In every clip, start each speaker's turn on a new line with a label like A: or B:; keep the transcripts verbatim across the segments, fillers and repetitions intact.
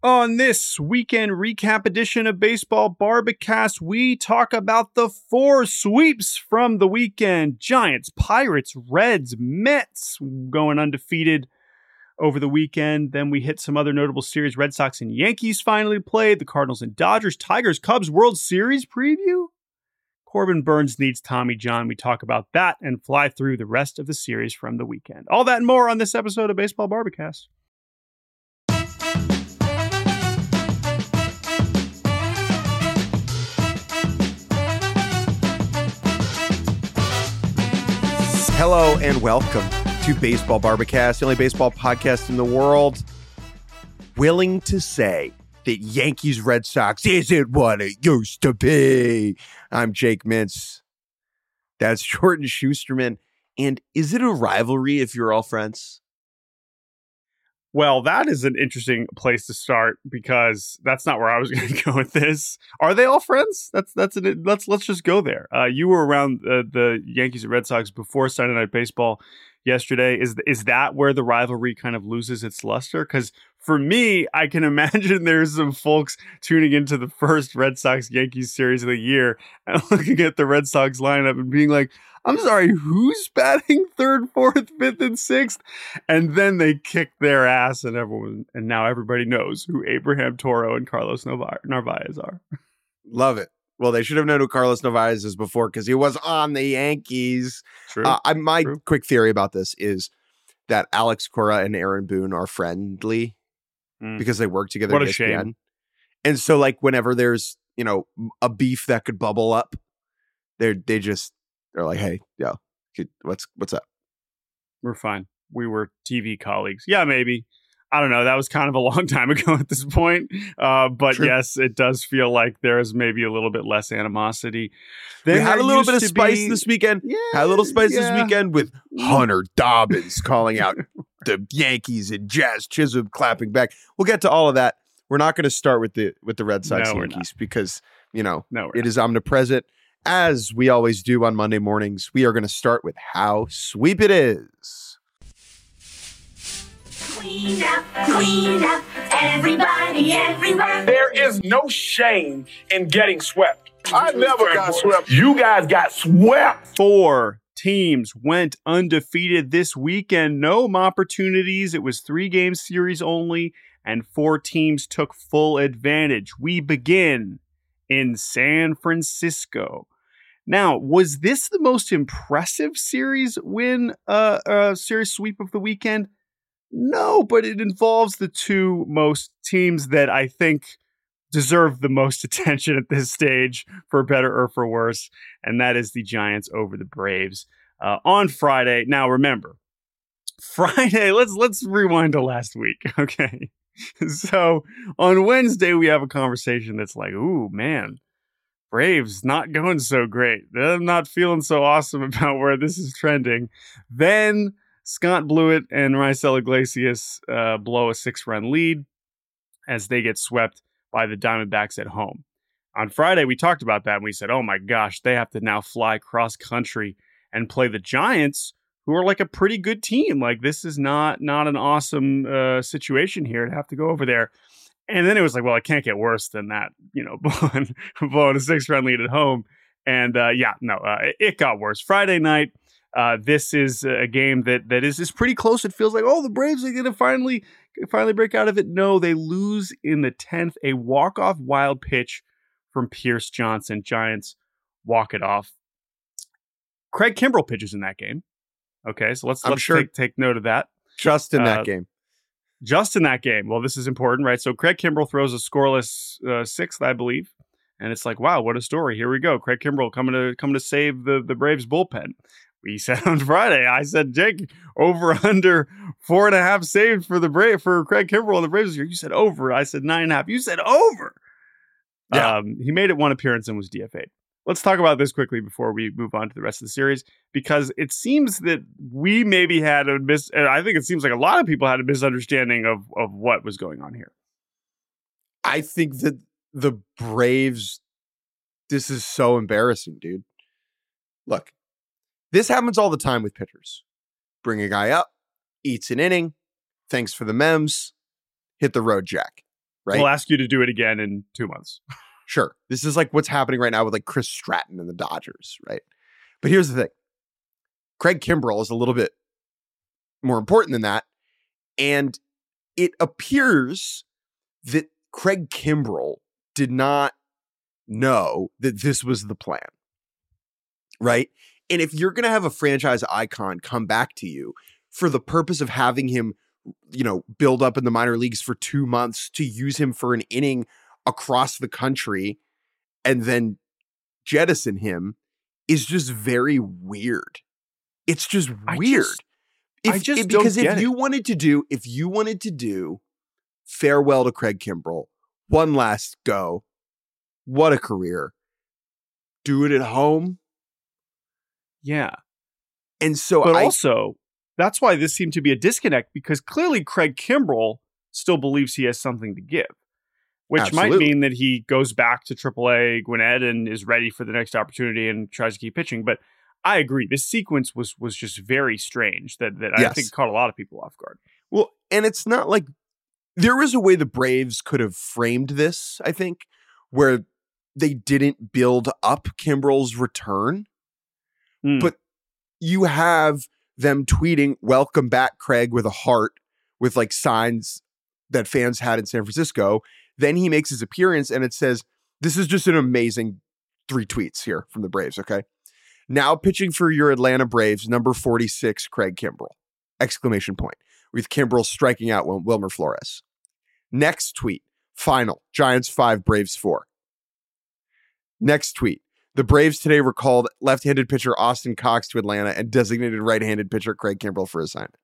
A: On this weekend recap edition of Baseball Barbacast, we talk about the four sweeps from the weekend. Giants, Pirates, Reds, Mets going undefeated over the weekend. Then we hit some other notable series. Red Sox and Yankees finally played. The Cardinals and Dodgers, Tigers, Cubs World Series preview. Corbin Burnes needs Tommy John. We talk about that and fly through the rest of the series from the weekend. All that and more on this episode of Baseball Barbacast.
B: Hello and welcome to Baseball Barbacast, the only baseball podcast in the world willing to say that Yankees Red Sox isn't what it used to be. I'm Jake Mintz. That's Jordan Schusterman. And is it a rivalry if you're all friends?
A: Well, that is an interesting place to start because that's not where I was going to go with this. Are they all friends? That's that's an, let's let's just go there. Uh, you were around uh, the Yankees and Red Sox before Sunday Night Baseball yesterday. Is is that where the rivalry kind of loses its luster? Because for me, I can imagine there's some folks tuning into the first Red Sox Yankees series of the year and looking at the Red Sox lineup and being like, I'm sorry, who's batting third, fourth, fifth, and sixth? And then they kick their ass, and everyone, and now everybody knows who Abraham Toro and Carlos Narvaez are.
B: Love it. Well, they should have known who Carlos Narvaez is before because he was on the Yankees.
A: True.
B: Uh, I, my
A: True.
B: quick theory about this is that Alex Cora and Aaron Boone are friendly mm. because they work together.
A: What
B: at
A: a
B: E S P N.
A: shame.
B: And so, like, whenever there's, you know, a beef that could bubble up, they they just they're like, hey, yo, what's what's up?
A: We're fine. We were T V colleagues. Yeah, maybe. I don't know. That was kind of a long time ago at this point. Uh, but
B: True.
A: Yes, it does feel like there is maybe a little bit less animosity. Then
B: we had a little bit of spice
A: be...
B: this weekend.
A: Yeah,
B: had a little spice
A: yeah.
B: this weekend with Hunter Dobbins calling out the Yankees and Jazz Chisholm clapping back. We'll get to all of that. We're not going to start with the with the Red Sox
A: no,
B: Yankees because, you know,
A: no,
B: it
A: not.
B: is omnipresent. As we always do on Monday mornings, we are going to start with how sweep it is.
C: Clean up, clean up, everybody, everywhere.
D: There is no shame in getting swept. I never got swept. You guys got swept.
A: Four teams went undefeated this weekend. No opportunities. It was three game series only, and four teams took full advantage. We begin in San Francisco. Now, was this the most impressive series win, uh, uh, series sweep of the weekend? No, but it involves the two most teams that I think deserve the most attention at this stage, for better or for worse, and that is the Giants over the Braves uh, on Friday. Now, remember, Friday. Let's let's rewind to last week, okay? So on Wednesday, we have a conversation that's like, "Ooh, man, Braves not going so great. They're not feeling so awesome about where this is trending." Then Scott Blewett and Raisel Iglesias uh, blow a six-run lead as they get swept by the Diamondbacks at home. On Friday, we talked about that, and we said, oh my gosh, they have to now fly cross-country and play the Giants, who are like a pretty good team. Like, this is not, not an awesome uh, situation here to have to go over there. And then it was like, well, it can't get worse than that, you know, blowing, blowing a six-run lead at home. And uh, yeah, no, uh, it, it got worse. Friday night, Uh, this is a game that that is, is pretty close. It feels like, oh, the Braves are going to finally finally break out of it. No, they lose in the tenth. A walk-off wild pitch from Pierce Johnson. Giants walk it off. Craig Kimbrell pitches in that game. Okay, so let's,
B: I'm
A: let's
B: sure
A: take, take note of that.
B: Just in that
A: uh,
B: game.
A: Just in that game. Well, this is important, right? So Craig Kimbrell throws a scoreless uh, sixth, I believe. And it's like, wow, what a story. Here we go. Craig Kimbrell coming to coming to save the, the Braves bullpen. We said on Friday, I said, Jake, over under four and a half saved for the Brave for Craig Kimbrell and the Braves. You said over. I said nine and a half. You said over. Yeah. Um, he made it one appearance and was D F A'd. Let's talk about this quickly before we move on to the rest of the series, because it seems that we maybe had a mis. I think it seems like a lot of people had a misunderstanding of of what was going on here.
B: I think that the Braves, this is so embarrassing, dude. Look. This happens all the time with pitchers. Bring a guy up, eats an inning, thanks for the mems, hit the road jack. right?
A: We'll ask you to do it again in two months.
B: Sure. This is like what's happening right now with like Chris Stratton and the Dodgers, right? But here's the thing. Craig Kimbrell is a little bit more important than that. And it appears that Craig Kimbrell did not know that this was the plan, right? And if you're going to have a franchise icon come back to you for the purpose of having him, you know, build up in the minor leagues for two months to use him for an inning across the country and then jettison him is just very weird. It's just weird.
A: I just,
B: if,
A: I just
B: if, because
A: don't
B: if
A: get
B: you
A: it.
B: wanted to do, if you wanted to do farewell to Craig Kimbrell, one last go, what a career. Do it at home.
A: Yeah.
B: And so
A: But
B: I,
A: also, that's why this seemed to be a disconnect, because clearly Craig Kimbrell still believes he has something to give, which
B: Absolutely.
A: might mean that he goes back to triple A Gwinnett and is ready for the next opportunity and tries to keep pitching. But I agree. This sequence was was just very strange that, that
B: Yes.
A: I think caught a lot of people off guard.
B: well, and it's not like there is a way the Braves could have framed this, I think, where they didn't build up Kimbrell's return.
A: Mm.
B: But you have them tweeting, welcome back, Craig, with a heart, with like signs that fans had in San Francisco. Then he makes his appearance and it says, this is just an amazing three tweets here from the Braves, okay? Now pitching for your Atlanta Braves, number forty-six, Craig Kimbrell, exclamation point, with Kimbrell striking out Wil- Wilmer Flores. Next tweet, final, Giants five, Braves four. Next tweet, the Braves today recalled left-handed pitcher Austin Cox to Atlanta and designated right-handed pitcher Craig Kimbrell for assignment.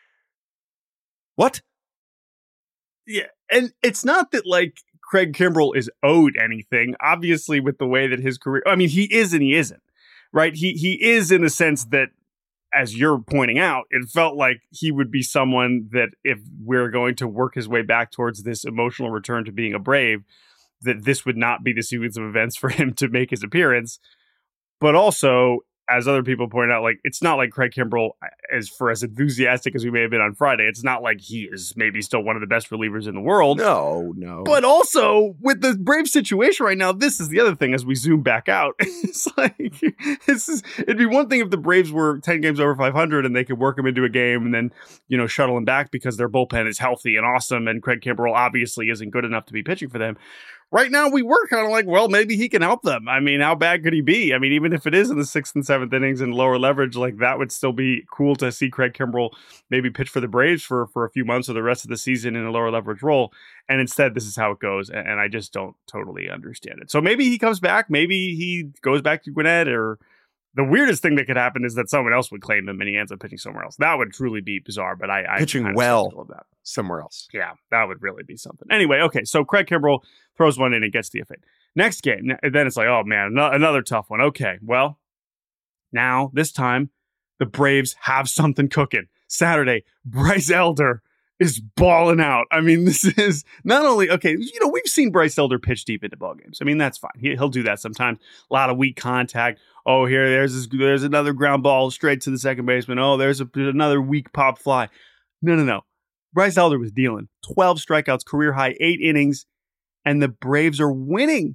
B: What?
A: Yeah, and it's not that like Craig Kimbrell is owed anything. Obviously, with the way that his career, I mean, he is and he isn't, right? He he is in the sense that, as you're pointing out, it felt like he would be someone that if we're going to work his way back towards this emotional return to being a Brave, that this would not be the sequence of events for him to make his appearance. But also, as other people point out, like it's not like Craig Kimbrell, as for as enthusiastic as we may have been on Friday, it's not like he is maybe still one of the best relievers in the world.
B: No, no.
A: But also, with the Brave situation right now, this is the other thing as we zoom back out. It's like, this is, it'd be one thing if the Braves were ten games over five hundred and they could work him into a game and then, you know, shuttle him back because their bullpen is healthy and awesome and Craig Kimbrell obviously isn't good enough to be pitching for them. Right now, we were kind of like, well, maybe he can help them. I mean, how bad could he be? I mean, even if it is in the sixth and seventh innings and lower leverage, like that would still be cool to see Craig Kimbrell maybe pitch for the Braves for, for a few months or the rest of the season in a lower leverage role. And instead, this is how it goes. And, and I just don't totally understand it. So maybe he comes back. Maybe he goes back to Gwinnett, or the weirdest thing that could happen is that someone else would claim him and he ends up pitching somewhere else. That would truly be bizarre, but I, I
B: pitching
A: I'm
B: well
A: skeptical of that.
B: somewhere else.
A: Yeah, that would really be something. Anyway, okay, so Craig Kimbrell throws one in and gets the effect. Next game, then it's like, oh man, no, another tough one. Okay, well, now this time the Braves have something cooking. Saturday, Bryce Elder is balling out. I mean, this is not only, okay, you know, we've seen Bryce Elder pitch deep into ball games. I mean, that's fine. He, he'll do that sometimes. A lot of weak contact. Oh, here, there's this, there's another ground ball straight to the second baseman. Oh, there's a, another weak pop fly. No, no, no. Bryce Elder was dealing twelve strikeouts, career high, eight innings, and the Braves are winning.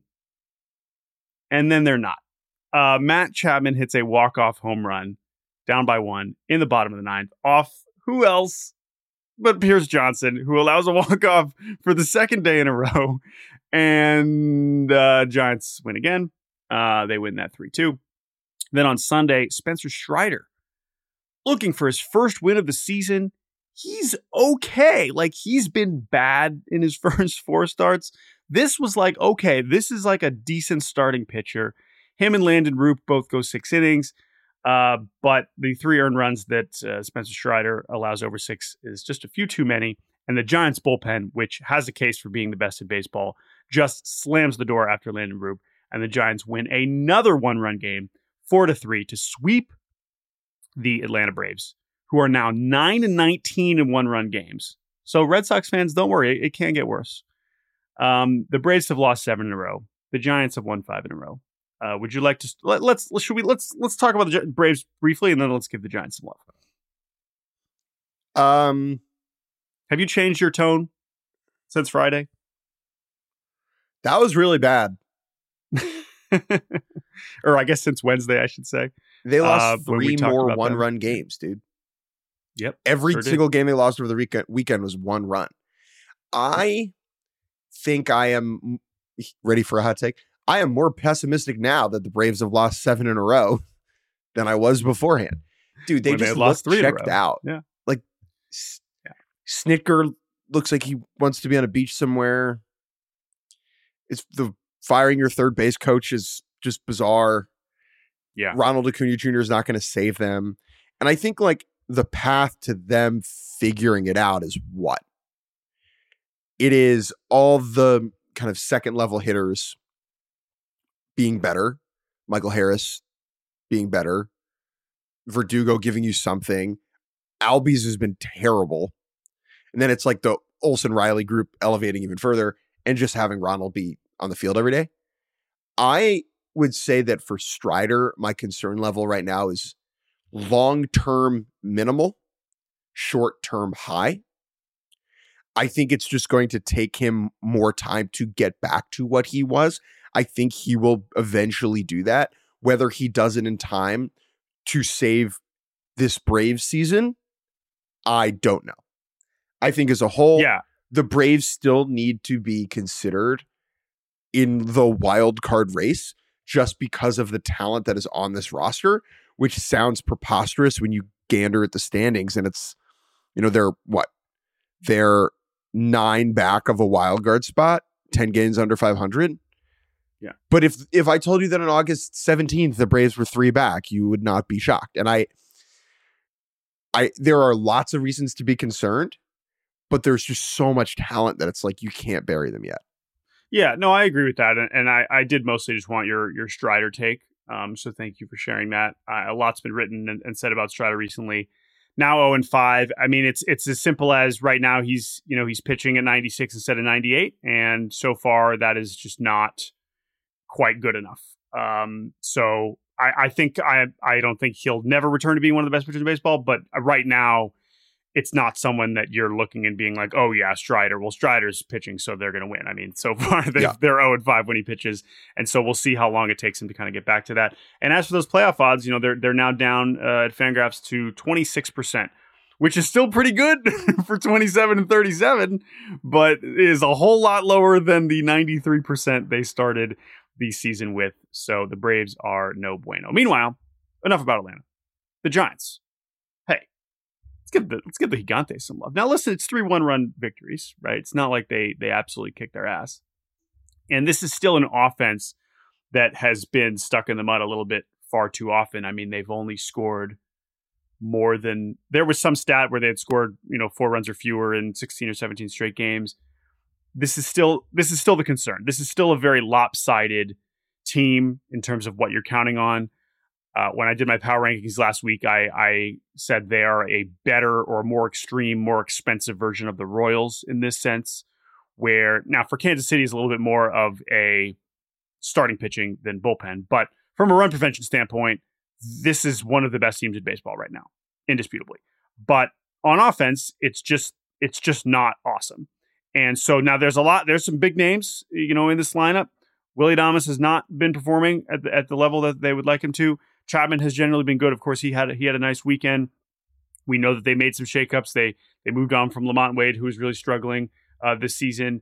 A: And then they're not. Uh, Matt Chapman hits a walk-off home run, down by one, in the bottom of the ninth, off who else but Pierce Johnson, who allows a walk-off for the second day in a row. And uh, Giants win again. Uh, they win that three two. Then on Sunday, Spencer Strider, looking for his first win of the season. He's okay. Like, he's been bad in his first four starts. This was like, okay, this is like a decent starting pitcher. Him and Landon Roop both go six innings. Uh, but the three earned runs that uh, Spencer Strider allows over six is just a few too many. And the Giants bullpen, which has a case for being the best in baseball, just slams the door after Landon Roop. And the Giants win another one-run game, four to three, to sweep the Atlanta Braves, who are now nine and nineteen in one-run games. So Red Sox fans, don't worry, it, it can get worse. Um, the Braves have lost seven in a row. The Giants have won five in a row. Uh, would you like to let, let's should we let's let's talk about the Gi- Braves briefly, and then let's give the Giants some love.
B: Um,
A: Have you changed your tone since Friday?
B: That was really bad.
A: Or I guess since Wednesday, I should say.
B: They lost
A: Uh, when we
B: three
A: talked
B: more
A: about
B: one
A: them.
B: run games, dude.
A: Yep.
B: Every
A: sure did.
B: single game they lost over the weekend, weekend was one run. I think I am ready for a hot take. I am more pessimistic now that the Braves have lost seven in a row than I was beforehand. Dude, they
A: When they
B: just
A: lost
B: look
A: three in a
B: checked
A: row.
B: out.
A: Yeah.
B: Like S- Snitker looks like he wants to be on a beach somewhere. It's the firing your third base coach is just bizarre.
A: Yeah.
B: Ronald Acuna Junior is not going to save them. And I think like the path to them figuring it out is what? It is all the kind of second level hitters being better. Michael Harris being better. Verdugo giving you something. Albies has been terrible. And then it's like the Olsen Riley group elevating even further and just having Ronald be on the field every day. I would say that for Strider, my concern level right now is long-term minimal, short-term high. I think it's just going to take him more time to get back to what he was. I think he will eventually do that. Whether he does it in time to save this Braves season, I don't know. I think as a whole,
A: Yeah.
B: the Braves still need to be considered in the wild card race just because of the talent that is on this roster, which sounds preposterous when you gander at the standings. And it's, you know, they're what? They're nine back of a wild card spot, ten games under five hundred.
A: Yeah.
B: But if if I told you that on August seventeenth, the Braves were three back, you would not be shocked. And I, I, there are lots of reasons to be concerned, but there's just so much talent that it's like you can't bury them yet.
A: Yeah, no, I agree with that, and, and I, I did mostly just want your your Strider take. Um, so thank you for sharing that. Uh, a lot's been written and, and said about Strider recently. Now oh and five. I mean, it's it's as simple as right now he's you know he's pitching at ninety-six instead of ninety-eight, and so far that is just not quite good enough. Um, so I, I think I I don't think he'll never return to being one of the best pitchers in baseball, but right now, it's not someone that you're looking and being like, oh yeah, Strider. Well, Strider's pitching, so they're going to win. I mean, so far they've,
B: Yeah.
A: they're oh and five when he pitches, and so we'll see how long it takes him to kind of get back to that. And as for those playoff odds, you know, they're they're now down uh, at Fangraphs to twenty-six percent, which is still pretty good for twenty-seven and thirty-seven, but is a whole lot lower than the ninety-three percent they started the season with. So the Braves are no bueno. Meanwhile, enough about Atlanta. The Giants. Let's give the let's give the Gigantes some love. Now, listen, it's three one run victories, right? It's not like they they absolutely kicked their ass. And this is still an offense that has been stuck in the mud a little bit far too often. I mean, they've only scored more than there was some stat where they had scored, you know, four runs or fewer in sixteen or seventeen straight games. This is still this is still the concern. This is still a very lopsided team in terms of what you're counting on. Uh, when I did my power rankings last week, I, I said they are a better or more extreme, more expensive version of the Royals in this sense, where now for Kansas City is a little bit more of a starting pitching than bullpen. But from a run prevention standpoint, this is one of the best teams in baseball right now, indisputably. But on offense, it's just it's just not awesome. And so now there's a lot, there's some big names, you know, in this lineup. Willie Adames has not been performing at the, at the level that they would like him to. Chapman has generally been good. Of course, he had he had a nice weekend. We know that they made some shakeups. They they moved on from Lamont Wade, who was really struggling uh, this season.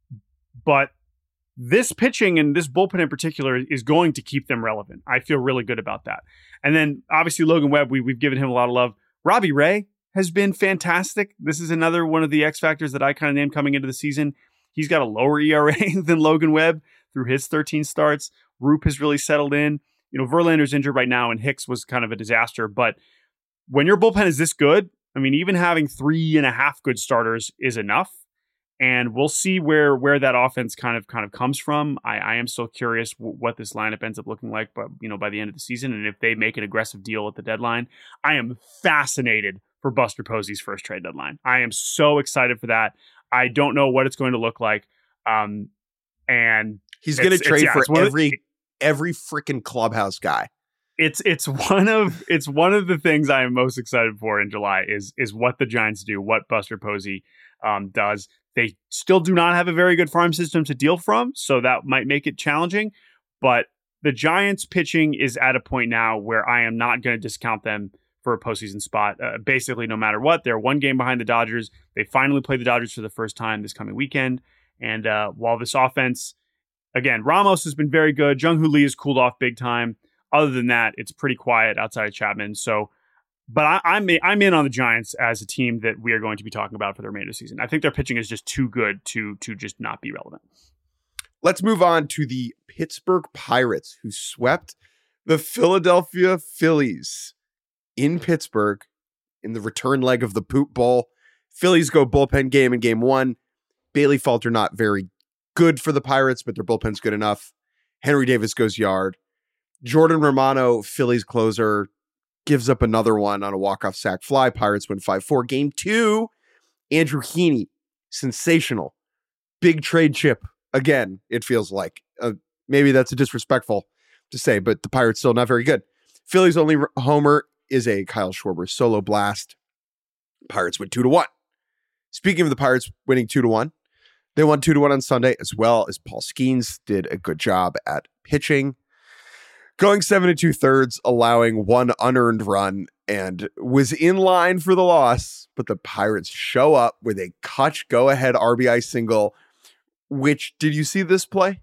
A: But this pitching and this bullpen in particular is going to keep them relevant. I feel really good about that. And then obviously Logan Webb, we, we've given him a lot of love. Robbie Ray has been fantastic. This is another one of the X factors that I kind of named coming into the season. He's got a lower E R A than Logan Webb through his thirteen starts. Roop has really settled in. You know, Verlander's injured right now, and Hicks was kind of a disaster. But when your bullpen is this good, I mean, even having three and a half good starters is enough. And we'll see where where that offense kind of kind of comes from. I, I am still curious w- what this lineup ends up looking like, but you know, by the end of the season, and if they make an aggressive deal at the deadline, I am fascinated for Buster Posey's first trade deadline. I am so excited for that. I don't know what it's going to look like, um, and
B: He's going to trade
A: yeah,
B: for every.
A: Of,
B: every freaking clubhouse guy.
A: It's it's one of it's one of the things I am most excited for in July is is what the Giants do, what Buster Posey um, does. They still do not have a very good farm system to deal from, so that might make it challenging. But the Giants pitching is at a point now where I am not going to discount them for a postseason spot. Uh, basically, no matter what, they're one game behind the Dodgers. They finally play the Dodgers for the first time this coming weekend. And uh, while this offense, again, Ramos has been very good. Jung Hoo Lee has cooled off big time. Other than that, it's pretty quiet outside of Chapman. So, but I, I'm I'm in on the Giants as a team that we are going to be talking about for the remainder of the season. I think their pitching is just too good to to just not be relevant.
B: Let's move on to the Pittsburgh Pirates, who swept the Philadelphia Phillies in Pittsburgh in the return leg of the Poop Bowl. Phillies go bullpen game in game one. Bailey Falter not very good for the Pirates, but their bullpen's good enough. Henry Davis goes yard. Jordan Romano, Phillies closer, gives up another one on a walk-off sac fly. Pirates win five four. Game two, Andrew Heaney, sensational. Big trade chip. Again, it feels like. Uh, maybe that's a disrespectful to say, but the Pirates still not very good. Phillies' only homer is a Kyle Schwarber solo blast. Pirates win two to one. Speaking of the Pirates winning two to one, they won two to one on Sunday, as well as Paul Skeens did a good job at pitching. Going seven and two thirds, allowing one unearned run, and was in line for the loss, but the Pirates show up with a Kutch go-ahead R B I single, which, did you see this play?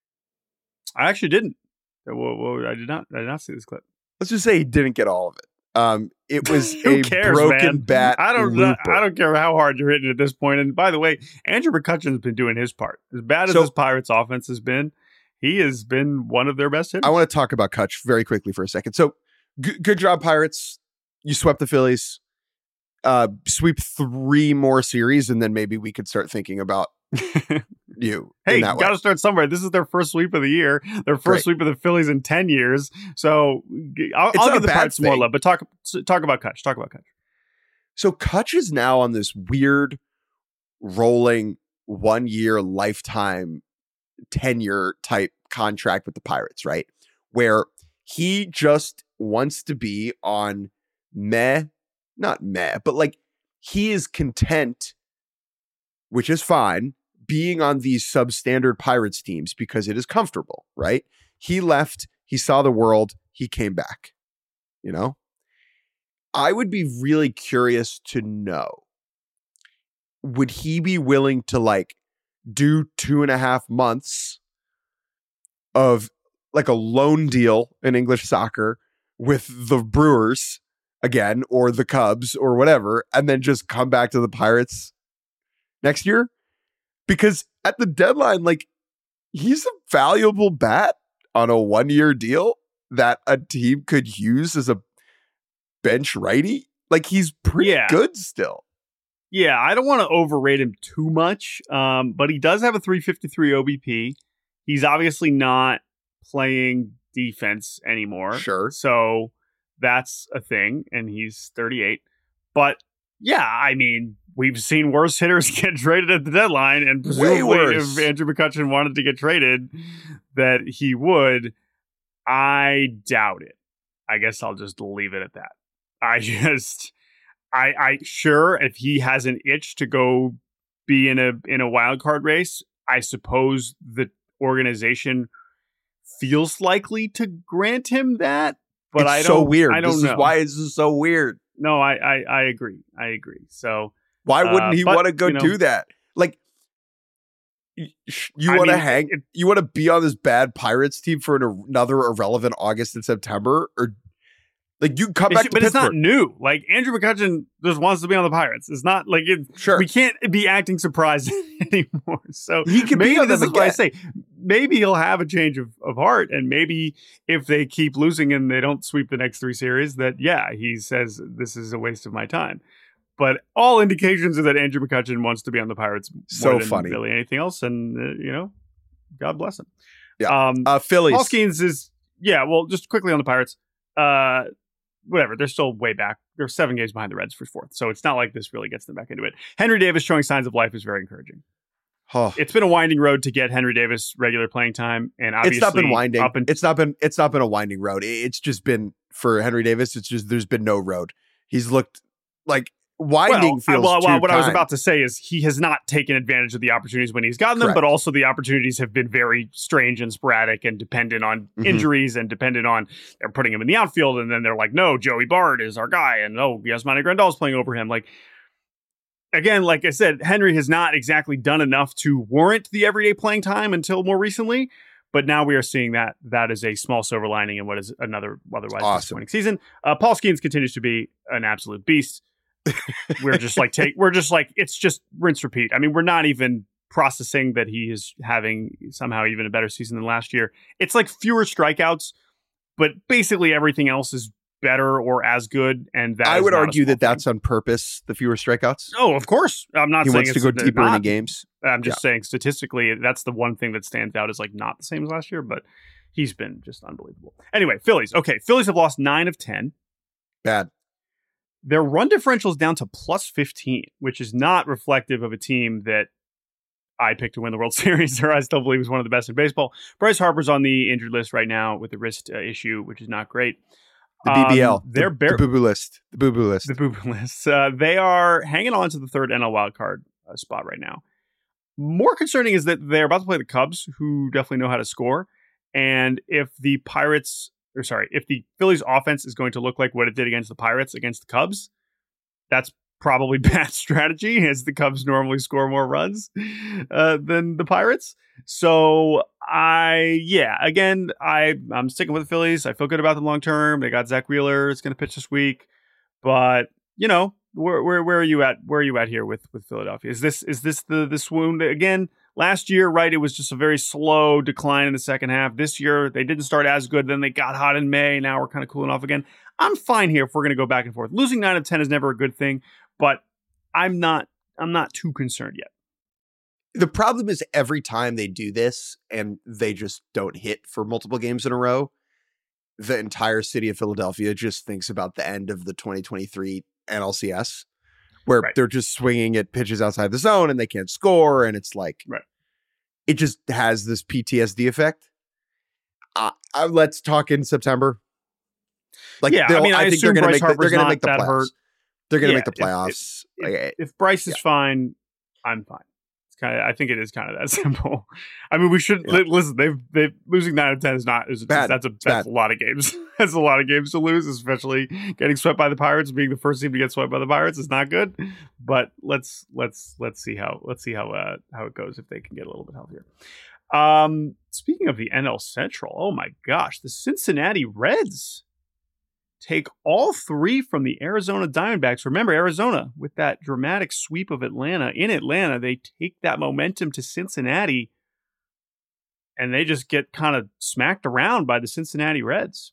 A: I actually didn't. Well, well, I did not. I did not see this clip.
B: Let's just say he didn't get all of it. Um, it was a
A: cares,
B: broken
A: man?
B: bat.
A: I don't.
B: looper.
A: I don't care how hard you're hitting at this point. And by the way, Andrew McCutchen's been doing his part. As bad as
B: So-
A: this Pirates offense has been, he has been one of their best hitters.
B: I want to talk about Kutch very quickly for a second. So, g- good job, Pirates. You swept the Phillies. Uh, sweep three more series, and then maybe we could start thinking about you.
A: Hey,
B: in that way.
A: got to start somewhere. This is their first sweep of the year. Their first
B: Great.
A: sweep of the Phillies in ten years. So g- I'll,
B: It's
A: I'll
B: not
A: give
B: a
A: the
B: bad
A: Pirates some more
B: thing.
A: love. But talk talk about Kutch. Talk about Kutch.
B: So Kutch is now on this weird rolling one year lifetime tenure type contract with the Pirates, right? Where he just wants to be on meh, not meh, but like he is content, which is fine, being on these substandard Pirates teams because it is comfortable, right? He left, he saw the world, he came back, you know? I would be really curious to know, would he be willing to like do two and a half months of like a loan deal in English soccer with the Brewers again, or the Cubs or whatever, and then just come back to the Pirates next year? Because at the deadline, like, he's a valuable bat on a one-year deal that a team could use as a bench righty. Like, he's pretty
A: Yeah.
B: good still.
A: Yeah, I don't want to overrate him too much, um, but he does have a three fifty-three O B P. He's obviously not playing defense anymore.
B: Sure.
A: So that's a thing, and he's thirty-eight. But yeah, I mean, we've seen worse hitters get traded at the deadline, and presumably
B: worse.
A: if Andrew McCutchen wanted to get traded, that he would. I doubt it. I guess I'll just leave it at that. I just, I, I sure if he has an itch to go be in a in a wild card race, I suppose the organization feels likely to grant him that. But
B: It's
A: I don't.
B: so weird.
A: I don't
B: this
A: know.
B: is why this is so weird.
A: No, I, I, I agree. I agree. So
B: Why wouldn't
A: Uh,
B: he
A: but,
B: want to go
A: you know-
B: do that? Like, y- sh- you
A: I
B: want to
A: mean,
B: hang,
A: it-
B: you want to be on this bad Pirates team for an, another irrelevant August and September, or like you come back
A: It's-
B: to
A: but it's not
B: Pittsburgh.
A: new. Like Andrew McCutchen just wants to be on the Pirates. It's not like it.
B: Sure.
A: We can't be acting surprised anymore. So
B: He could be
A: maybe
B: on
A: this
B: them
A: is what I
B: again.
A: say. Maybe he'll have a change of, of heart, and maybe if they keep losing and they don't sweep the next three series, that yeah, he says this is a waste of my time. But all indications are that Andrew McCutchen wants to be on the Pirates more
B: So
A: than
B: funny.
A: really anything else, and uh, you know, God bless him.
B: Yeah.
A: Um,
B: Uh, Phillies.
A: Paul Skeens is, yeah, well, just quickly on the Pirates. Uh, whatever, they're still way back. They're seven games behind the Reds for fourth. So it's not like this really gets them back into it. Henry Davis showing signs of life is very encouraging.
B: Oh,
A: It's been a winding road to get Henry Davis regular playing time. And obviously,
B: it's not been winding.
A: Up and,
B: it's not been. It's not been a winding road. It- It's just been for Henry Davis. It's just there's been no road. He's looked like winding
A: well,
B: feels
A: well, well
B: too
A: what I was
B: kind.
A: about to say is he has not taken advantage of the opportunities when he's gotten them,
B: Correct.
A: but also the opportunities have been very strange and sporadic and dependent on
B: Mm-hmm.
A: injuries and dependent on they're putting him in the outfield and then they're like, no, Joey Bart is our guy and oh, Yasmani Grandal's playing over him. Like again, like I said, Henry has not exactly done enough to warrant the everyday playing time until more recently. But now we are seeing that that is a small silver lining in what is another otherwise
B: Awesome.
A: disappointing season. Uh, Paul Skeens continues to be an absolute beast. we're just like take we're just like it's just rinse repeat. I mean, we're not even processing that he is having somehow even a better season than last year. It's like fewer strikeouts, but basically everything else is better or as good. And that
B: I
A: is
B: would
A: not a
B: argue
A: small
B: that that's on purpose. The fewer strikeouts.
A: thing. Oh, of course. I'm not
B: He
A: saying
B: wants to
A: it's
B: go deeper
A: not,
B: into games.
A: I'm just saying statistically, that's the one thing that stands out is like not the same as last year, but he's been just unbelievable. Anyway, Phillies. Okay, Phillies have lost nine of ten.
B: Bad.
A: Their run differential is down to plus fifteen, which is not reflective of a team that I picked to win the World Series, or I still believe is one of the best in baseball. Bryce Harper's on the injured list right now with the wrist uh, issue, which is not great.
B: The B B L.
A: Um, they're
B: the,
A: bare-
B: the boo-boo list. The boo-boo list.
A: The boo-boo list. Uh, they are hanging on to the third N L wildcard uh, spot right now. More concerning is that they're about to play the Cubs, who definitely know how to score. And if the Pirates, or sorry, if the Phillies offense is going to look like what it did against the Pirates against the Cubs, that's probably bad strategy, as the Cubs normally score more runs uh, than the Pirates. So I, yeah, again, I, I'm sticking with the Phillies. I feel good about them long term. They got Zach Wheeler. It's going to pitch this week, but you know, where, where, where are you at? Where are you at here with, with Philadelphia? Is this, is this the, the swoon again? Last year, right? It was just a very slow decline in the second half. This year, they didn't start as good. Then they got hot in May. Now we're kind of cooling off again. I'm fine here if we're going to go back and forth. Losing nine of ten is never a good thing, but I'm not, I'm not too concerned yet.
B: The problem is every time they do this and they just don't hit for multiple games in a row, the entire city of Philadelphia just thinks about the end of the twenty twenty-three N L C S, where
A: Right.
B: they're just swinging at pitches outside the zone and they can't score. And it's like,
A: Right.
B: it just has this P T S D effect. Uh, uh, let's talk in September. Like,
A: Yeah, I
B: they'll-
A: mean, I
B: think
A: assume
B: they're going
A: Bryce
B: to make the, they're
A: Harper's
B: going to
A: not
B: make the
A: that
B: playoffs.
A: hurt.
B: They're going to
A: Yeah,
B: make the
A: if-
B: playoffs.
A: If,
B: Like,
A: if Bryce is
B: yeah.
A: fine, I'm fine. It's kind of, I think it is kind of that simple. I mean, we should
B: Yeah.
A: li- listen. They've they losing nine of ten is not is
B: Bad.
A: that's a
B: It's
A: that's
B: bad.
A: a lot of games. That's a lot of games to lose, especially getting swept by the Pirates. Being the first team to get swept by the Pirates is not good. But let's let's let's see how let's see how uh, how it goes if they can get a little bit healthier. Um, speaking of the N L Central, oh my gosh, the Cincinnati Reds take all three from the Arizona Diamondbacks. Remember, Arizona, with that dramatic sweep of Atlanta, in Atlanta, they take that momentum to Cincinnati, and they just get kind of smacked around by the Cincinnati Reds.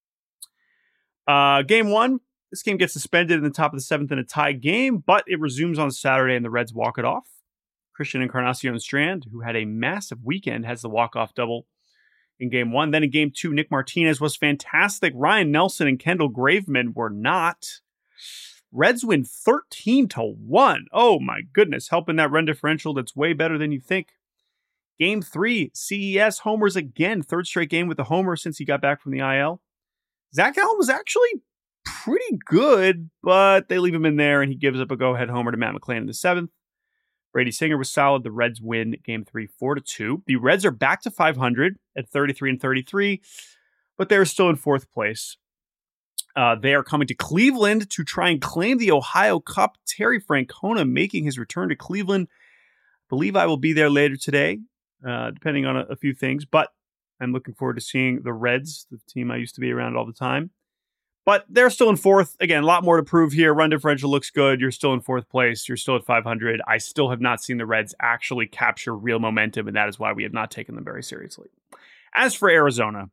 A: Uh, game one, this game gets suspended in the top of the seventh in a tie game, but it resumes on Saturday, and the Reds walk it off. Christian Encarnacion Strand, who had a massive weekend, has the walk-off double in game one. Then in game two, Nick Martinez was fantastic. Ryan Nelson and Kendall Graveman were not. Reds win thirteen to one. Oh my goodness, helping that run differential that's way better than you think. Game three, C E S homers again. Third straight game with a homer since he got back from the I L. Zach Allen was actually pretty good, but they leave him in there and he gives up a go-ahead homer to Matt McClain in the seventh. Brady Singer was solid. The Reds win game three, four to two. The Reds are back to five hundred at thirty-three and thirty-three, but they're still in fourth place. Uh, they are coming to Cleveland to try and claim the Ohio Cup. Terry Francona making his return to Cleveland. I believe I will be there later today, uh, depending on a, a few things, but I'm looking forward to seeing the Reds, the team I used to be around all the time. But they're still in fourth. Again, a lot more to prove here. Run differential looks good. You're still in fourth place. You're still at five hundred. I still have not seen the Reds actually capture real momentum, and that is why we have not taken them very seriously. As for Arizona,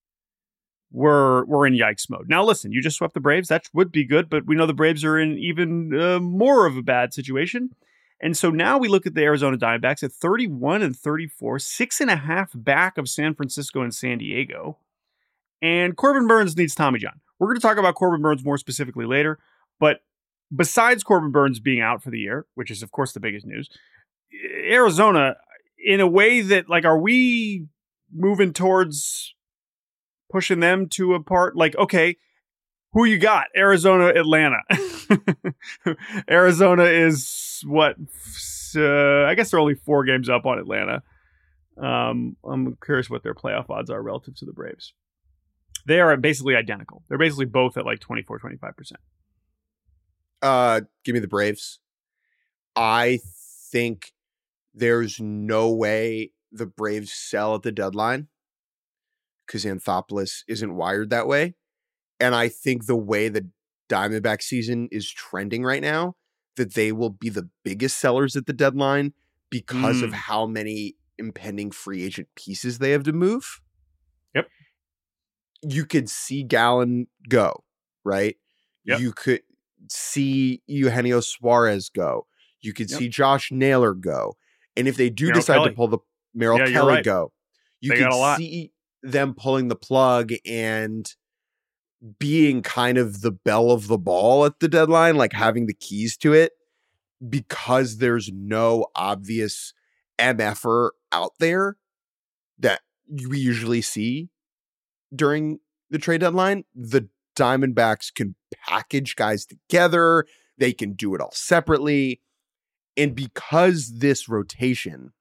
A: we're we're in yikes mode. Now, listen, you just swept the Braves. That would be good, but we know the Braves are in even uh, more of a bad situation. And so now we look at the Arizona Diamondbacks at thirty-one and thirty-four, six and a half back of San Francisco and San Diego. And Corbin Burns needs Tommy John. We're going to talk about Corbin Burns more specifically later, but besides Corbin Burns being out for the year, which is, of course, the biggest news, Arizona, in a way that, like, are we moving towards pushing them to a part? Like, okay, Who you got? Arizona, Atlanta. Arizona is what? Uh, I guess they're only four games up on Atlanta. Um, I'm curious what their playoff odds are relative to the Braves. They are basically identical. They're basically both at like twenty-four, twenty-five percent.
B: Uh, give me the Braves. I think there's no way the Braves sell at the deadline because Anthopoulos isn't wired that way. And I think the way the Diamondback season is trending right now, that they will be the biggest sellers at the deadline because mm. of how many impending free agent pieces they have to move.
A: Yep.
B: You could see Gallen go, right?
A: Yep.
B: You could see Eugenio Suarez go. You could yep. see Josh Naylor go. And if they do
A: Merrill
B: decide
A: Kelly.
B: to pull the Merrill
A: yeah,
B: Kelly
A: right.
B: go, you
A: they
B: could see them pulling the plug and being kind of the belle of the ball at the deadline, like having the keys to it, because there's no obvious M F er out there that we usually see during the trade deadline. The Diamondbacks can package guys together. They can do it all separately. And because this rotation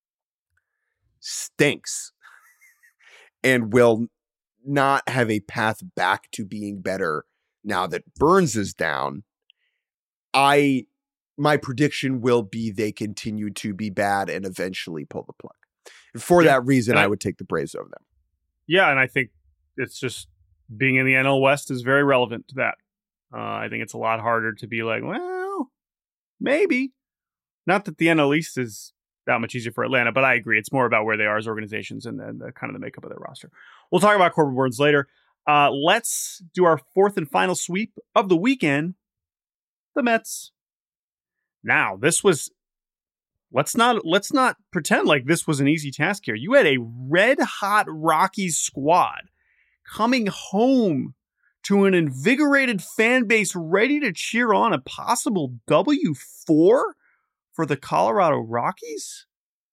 B: stinks and will not have a path back to being better now that Burns is down, I my prediction will be they continue to be bad and eventually pull the plug. And for yeah. that reason, I, I would take the Braves over them.
A: Yeah, and I think it's just being in the N L West is very relevant to that. Uh, I think it's a lot harder to be like, well, maybe. Not that the N L East is that much easier for Atlanta, but I agree. It's more about where they are as organizations and then the kind of the makeup of their roster. We'll talk about Corbin Burnes later. Uh, let's do our fourth and final sweep of the weekend. The Mets. Now, this was, let's not, let's not pretend like this was an easy task here. You had a red hot Rockies squad coming home to an invigorated fan base ready to cheer on a possible W four for the Colorado Rockies.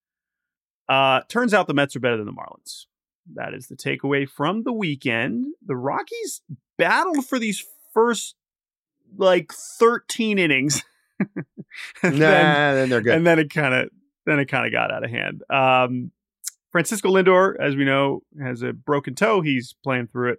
A: Uh, turns out the Mets are better than the Marlins. That is the takeaway from the weekend. The Rockies battled for these first like thirteen innings.
B: and nah, then, then they're good.
A: And then it kind of then it kind of got out of hand. Um, Francisco Lindor, as we know, has a broken toe. He's playing through it.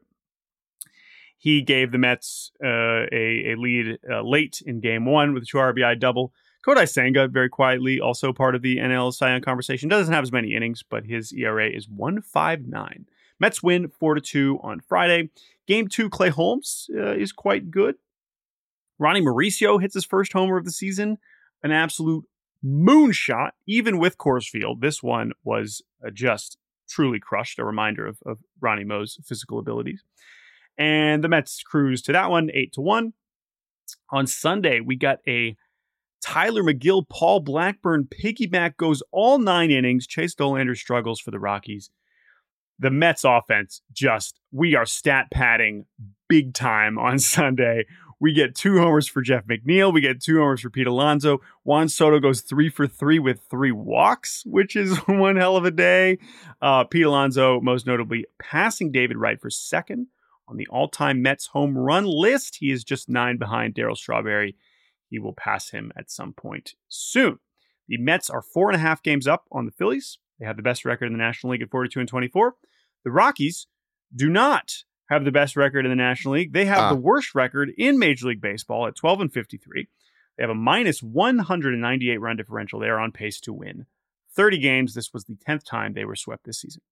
A: He gave the Mets uh, a, a lead uh, late in game one with a two R B I double. Kodai Senga, very quietly, also part of the N L Cy Young conversation. Doesn't have as many innings, but his E R A is one point five nine. Mets win four to two on Friday. Game two, Clay Holmes uh, is quite good. Ronnie Mauricio hits his first homer of the season. An absolute moonshot, even with Coors Field. This one was uh, just truly crushed. A reminder of, of Ronnie Mo's physical abilities. And the Mets cruised to that one, eight to one. On Sunday, we got a Tyler McGill, Paul Blackburn piggyback, goes all nine innings. Chase Dollander struggles for the Rockies. The Mets offense just, we are stat padding big time on Sunday. We get two homers for Jeff McNeil. We get two homers for Pete Alonso. Juan Soto goes three for three with three walks, which is one hell of a day. Uh, Pete Alonso, most notably, passing David Wright for second on the all-time Mets home run list. He is just nine behind Darryl Strawberry. He will pass him at some point soon. The Mets are four and a half games up on the Phillies. They have the best record in the National League at forty-two and twenty-four. The Rockies do not have the best record in the National League. They have uh. the worst record in Major League Baseball at twelve and fifty-three. They have a minus one hundred ninety-eight run differential. They are on pace to win thirty games. This was the tenth time they were swept this season.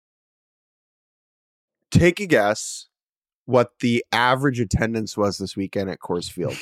B: Take a guess what the average attendance was this weekend at Coors Field.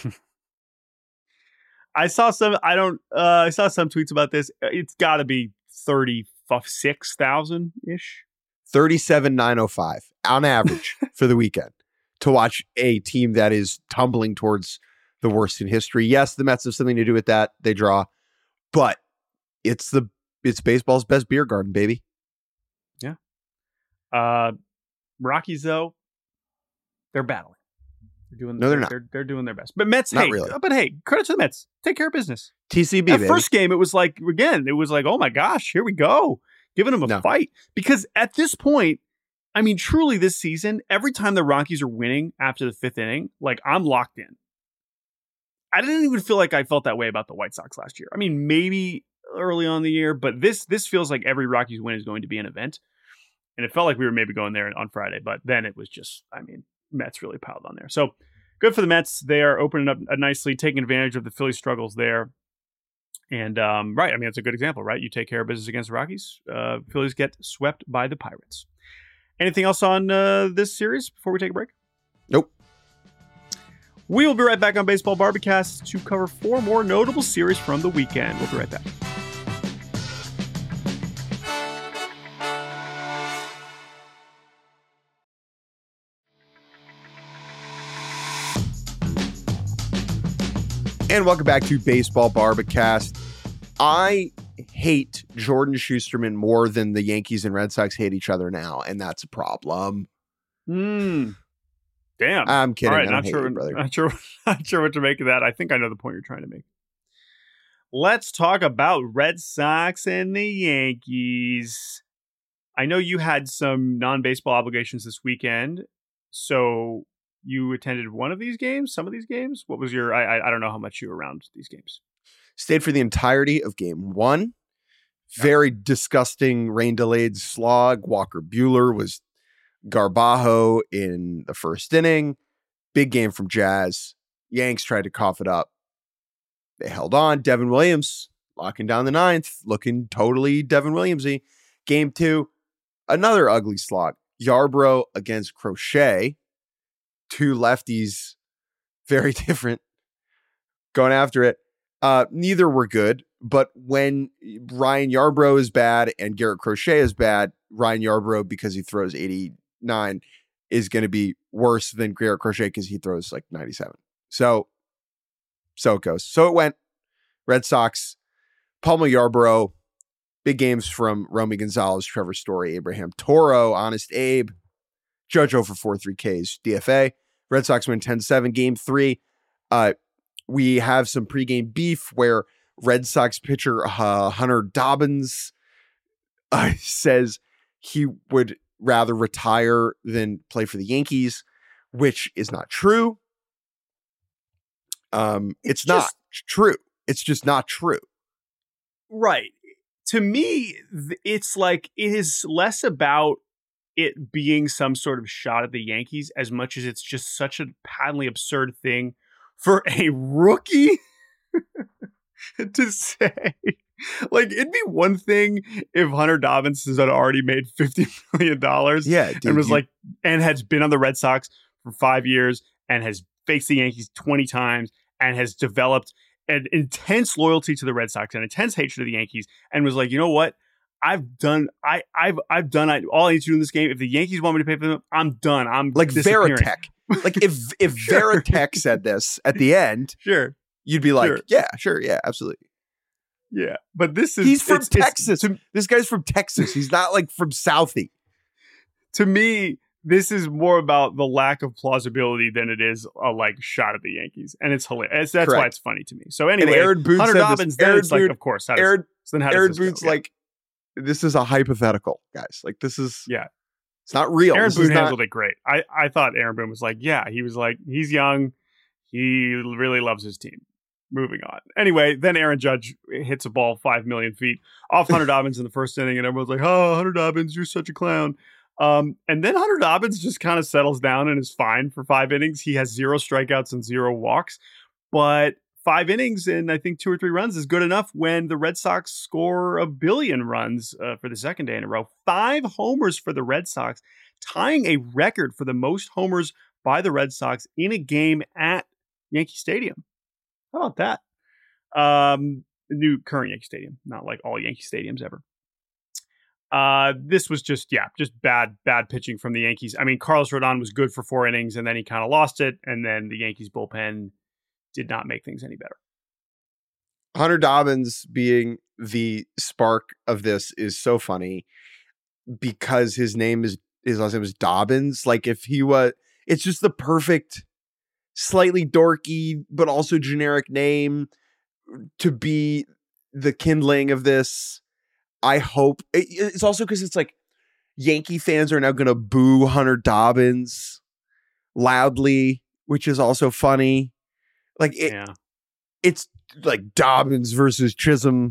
A: I saw some, I don't, uh, I saw some tweets about this. It's got to be thirty-six thousand ish.
B: thirty-seven thousand nine hundred five on average for the weekend to watch a team that is tumbling towards the worst in history. Yes, the Mets have something to do with that. They draw, but it's the, it's baseball's best beer garden, baby.
A: Yeah. Uh, Rockies though, they're battling. They're doing,
B: no, they're, they're not.
A: They're, they're doing their best. But Mets,
B: not
A: hey,
B: really.
A: But hey, credit to the Mets. Take care of business.
B: T C B,
A: That
B: baby.
A: first game, it was like, again, it was like, oh my gosh, here we go. Giving them a
B: no.
A: fight. Because at this point, I mean, truly this season, every time the Rockies are winning after the fifth inning, like I'm locked in. I didn't even feel like I felt that way about the White Sox last year. I mean, maybe early on in the year, but this this feels like every Rockies win is going to be an event. And it felt like we were maybe going there on Friday, but then it was just, I mean, Mets really piled on there. So good for the Mets. They are opening up nicely, taking advantage of the Philly struggles there. And um, right, I mean, it's a good example, right? You take care of business against the Rockies. Uh, Phillies get swept by the Pirates. Anything else on uh, this series before we take a break?
B: Nope.
A: We will be right back on Baseball Barbacast to cover four more notable series from the weekend. We'll be right back.
B: And welcome back to Baseball Barbacast. I hate Jordan Schusterman more than the Yankees and Red Sox hate each other now, and that's a problem.
A: Hmm. Damn.
B: I'm kidding.
A: All right,
B: I don't
A: not
B: hate
A: sure,
B: you, brother.
A: Not sure, not sure what to make of that. I think I know the point you're trying to make. Let's talk about Red Sox and the Yankees. I know you had some non-baseball obligations this weekend, so you attended one of these games, some of these games. What was your, I I don't know how much you were around these games.
B: Stayed for the entirety of game one. Very disgusting rain-delayed slog. Walker Buehler was Garbajo in the first inning. Big game from Jazz. Yanks tried to cough it up. They held on. Devin Williams locking down the ninth, looking totally Devin Williamsy. Game two, another ugly slog. Yarbrough against Crochet. Two lefties, very different, going after it. Uh, neither were good, but when Ryan Yarbrough is bad and Garrett Crochet is bad, Ryan Yarbrough, because he throws eighty-nine, is going to be worse than Garrett Crochet because he throws like ninety-seven. So, so it goes. So it went. Red Sox, Palma Yarbrough, big games from Romy Gonzalez, Trevor Story, Abraham Toro, Honest Abe, Judge over four three Ks, D F A. Red Sox win ten seven. Game three, uh, we have some pregame beef where Red Sox pitcher uh, Hunter Dobbins uh, says he would rather retire than play for the Yankees, which is not true. Um, it's, it's not just, true. It's just not true.
A: Right. To me, it's like it is less about it being some sort of shot at the Yankees as much as it's just such a patently absurd thing for a rookie to say. Like, it'd be one thing if Hunter Dobbins had already made fifty million dollars.
B: Yeah, dude,
A: and was
B: you...
A: like, and has been on the Red Sox for five years and has faced the Yankees twenty times and has developed an intense loyalty to the Red Sox and intense hatred of the Yankees, and was like, you know what? I've done, I, I've, I've done I, all I need to do in this game. If the Yankees want me to pay for them, I'm done. I'm
B: like Veritech. Like if if
A: sure.
B: Veritech said this at the end,
A: sure,
B: you'd be like,
A: sure.
B: yeah, sure, yeah, absolutely.
A: Yeah, but this is
B: he's from
A: it's,
B: Texas.
A: It's, to,
B: this guy's from Texas. He's not like from Southie.
A: To me, this is more about the lack of plausibility than it is a like shot at the Yankees, and it's hilarious. That's
B: Correct.
A: why it's funny to me. So anyway,
B: and Aaron Boone
A: Hunter
B: said
A: Dobbins.
B: This.
A: Then
B: Aaron
A: it's
B: Boone,
A: like, of course, how does,
B: Aaron,
A: so then how
B: Aaron
A: does
B: Boone's
A: yeah.
B: like, this is a hypothetical, guys. Like this is
A: yeah.
B: It's not real.
A: Aaron
B: this
A: Boone
B: not...
A: handled it great. I, I thought Aaron Boone was like, yeah, he was like, he's young. He really loves his team. Moving on. Anyway, then Aaron Judge hits a ball five million feet off Hunter Dobbins in the first inning, and everyone's like, oh, Hunter Dobbins, you're such a clown. Um, and then Hunter Dobbins just kind of settles down and is fine for five innings. He has zero strikeouts and zero walks, but five innings and I think two or three runs is good enough when the Red Sox score a billion runs uh, for the second day in a row. Five homers for the Red Sox, tying a record for the most homers by the Red Sox in a game at Yankee Stadium. How about that? Um, the new current Yankee Stadium, not like all Yankee Stadiums ever. Uh, this was just, yeah, just bad, bad pitching from the Yankees. I mean, Carlos Rodon was good for four innings and then he kind of lost it. And then the Yankees bullpen did not make things any better.
B: Hunter Dobbins being the spark of this is so funny because his name is, his last name is Dobbins. Like if he was, it's just the perfect, slightly dorky, but also generic name to be the kindling of this. I hope it, it's also because it's like Yankee fans are now going to boo Hunter Dobbins loudly, which is also funny. Like it,
A: yeah.
B: it's like Dobbins versus Chisholm.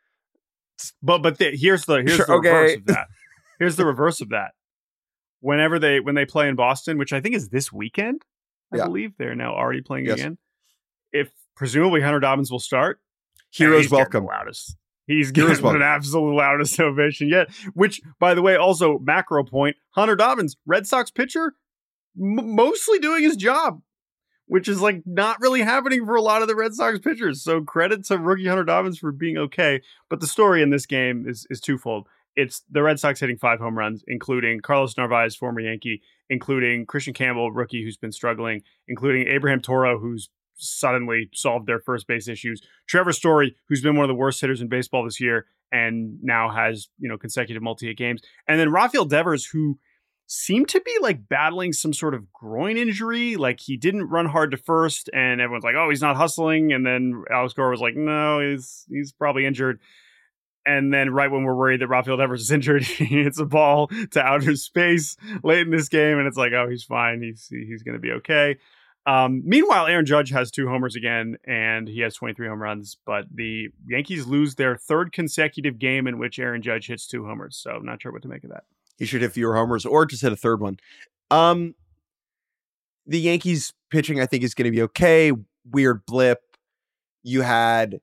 A: But but the, here's the here's
B: Sure,
A: the reverse
B: okay.
A: of that. Here's the reverse of that. Whenever they when they play in Boston, which I think is this weekend, I
B: Yeah.
A: believe they're now already playing
B: Yes.
A: again. If presumably Hunter Dobbins will start,
B: Heroes
A: he's getting
B: welcome.
A: the loudest. He's
B: Heroes
A: getting
B: welcome.
A: an absolute loudest ovation yet. Which, by the way, also macro point: Hunter Dobbins, Red Sox pitcher, m- mostly doing his job, which is like not really happening for a lot of the Red Sox pitchers. So credit to rookie Hunter Dobbins for being okay. But the story in this game is is twofold. It's the Red Sox hitting five home runs, including Carlos Narvaez, former Yankee, including Christian Campbell, rookie who's been struggling, including Abraham Toro, who's suddenly solved their first base issues, Trevor Story, who's been one of the worst hitters in baseball this year and now has, you know, consecutive multi-hit games, and then Rafael Devers, who seemed to be like battling some sort of groin injury. Like he didn't run hard to first and everyone's like, oh, he's not hustling. And then Alex Gore was like, no, he's he's probably injured. And then right when we're worried that Rafael Devers is injured, he hits a ball to outer space late in this game. And it's like, oh, he's fine. He's he's going to be okay. Um, meanwhile, Aaron Judge has two homers again, and he has twenty-three home runs. But the Yankees lose their third consecutive game in which Aaron Judge hits two homers. So I'm not sure what to make of that.
B: He should hit fewer homers or just hit a third one. Um, the Yankees pitching, I think, is going to be okay. Weird blip. You had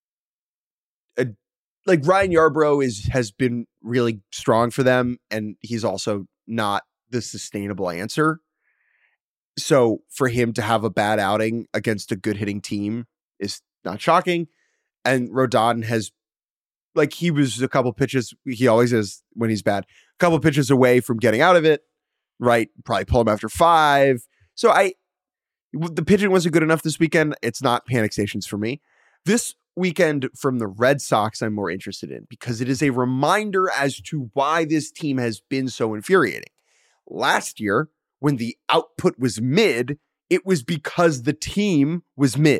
B: a like Ryan Yarbrough is has been really strong for them, and he's also not the sustainable answer. So for him to have a bad outing against a good hitting team is not shocking. And Rodon has, like, he was a couple pitches. He always is when he's bad. A couple pitches away from getting out of it. Right, probably pull him after five. So I, the pitching wasn't good enough this weekend. It's not panic stations for me. This weekend from the Red Sox, I'm more interested in because it is a reminder as to why this team has been so infuriating. Last year, when the output was mid, it was because the team was mid,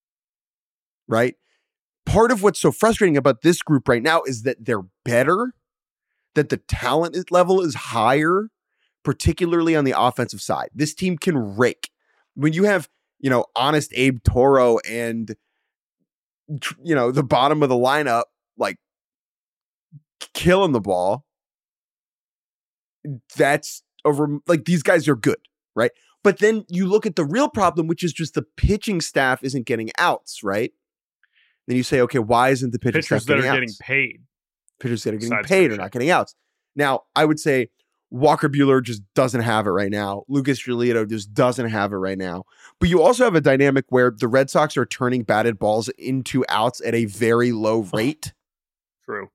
B: right? Part of what's so frustrating about this group right now is that they're better, that the talent level is higher, particularly on the offensive side. This team can rake. When you have, you know, honest Abe Toro and, you know, the bottom of the lineup, like, killing the ball, that's over. Like, these guys are good, right? But then you look at the real problem, which is just the pitching staff isn't getting outs, right? Then you say, okay, why isn't the pitching
A: Pitchers
B: staff
A: that
B: getting
A: are
B: outs?
A: getting paid.
B: Pitchers that are getting
A: Besides
B: paid are
A: Kershaw.
B: not getting outs. Now, I would say Walker Buehler just doesn't have it right now. Lucas Giolito just doesn't have it right now. But you also have a dynamic where the Red Sox are turning batted balls into outs at a very low rate.
A: True.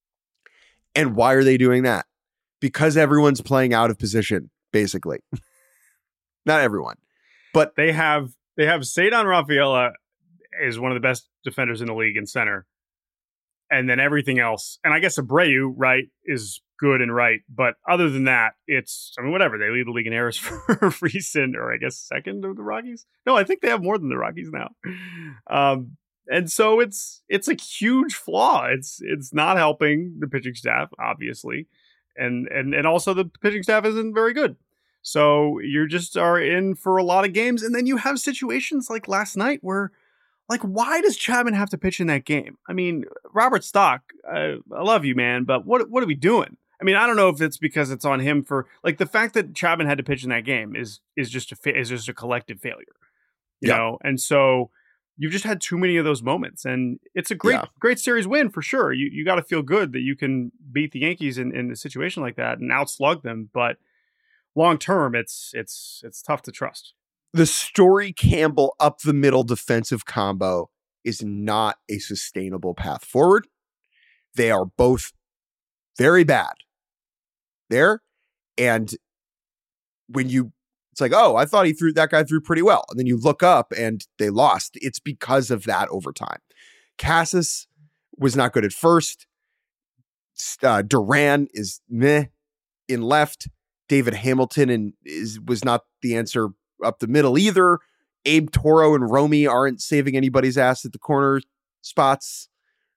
B: And why are they doing that? Because everyone's playing out of position, basically. Not everyone. But
A: They have they have Cedar Rafaela is one of the best defenders in the league in center. And then everything else, and I guess Abreu, right, is good and right. But other than that, it's, I mean, whatever. They lead the league in errors for recent, or I guess second of the Rockies. No, I think they have more than the Rockies now. Um, and so it's it's a huge flaw. It's it's not helping the pitching staff, obviously. And and and also the pitching staff isn't very good. So you just are in for a lot of games. And then you have situations like last night where, like, why does Chapman have to pitch in that game? I mean, Robert Stock, uh, I love you, man, but what what are we doing? I mean, I don't know if it's because it's on him for, like, the fact that Chapman had to pitch in that game is is just a fa- is just a collective failure, you
B: Yeah.
A: know. And so you've just had too many of those moments, and it's a great
B: Yeah.
A: great series win for sure. You you got to feel good that you can beat the Yankees in, in a situation like that and outslug them, but long term, it's it's it's tough to trust.
B: the Story Campbell up the middle defensive combo is not a sustainable path forward. They are both very bad there. And when you, it's like, oh, I thought he threw, that guy threw pretty well. And then you look up and they lost. It's because of that over time. Cassis was not good at first. Uh, Duran is meh in left. David Hamilton and is was not the answer up the middle either. Abe Toro and Romy aren't saving anybody's ass at the corner spots.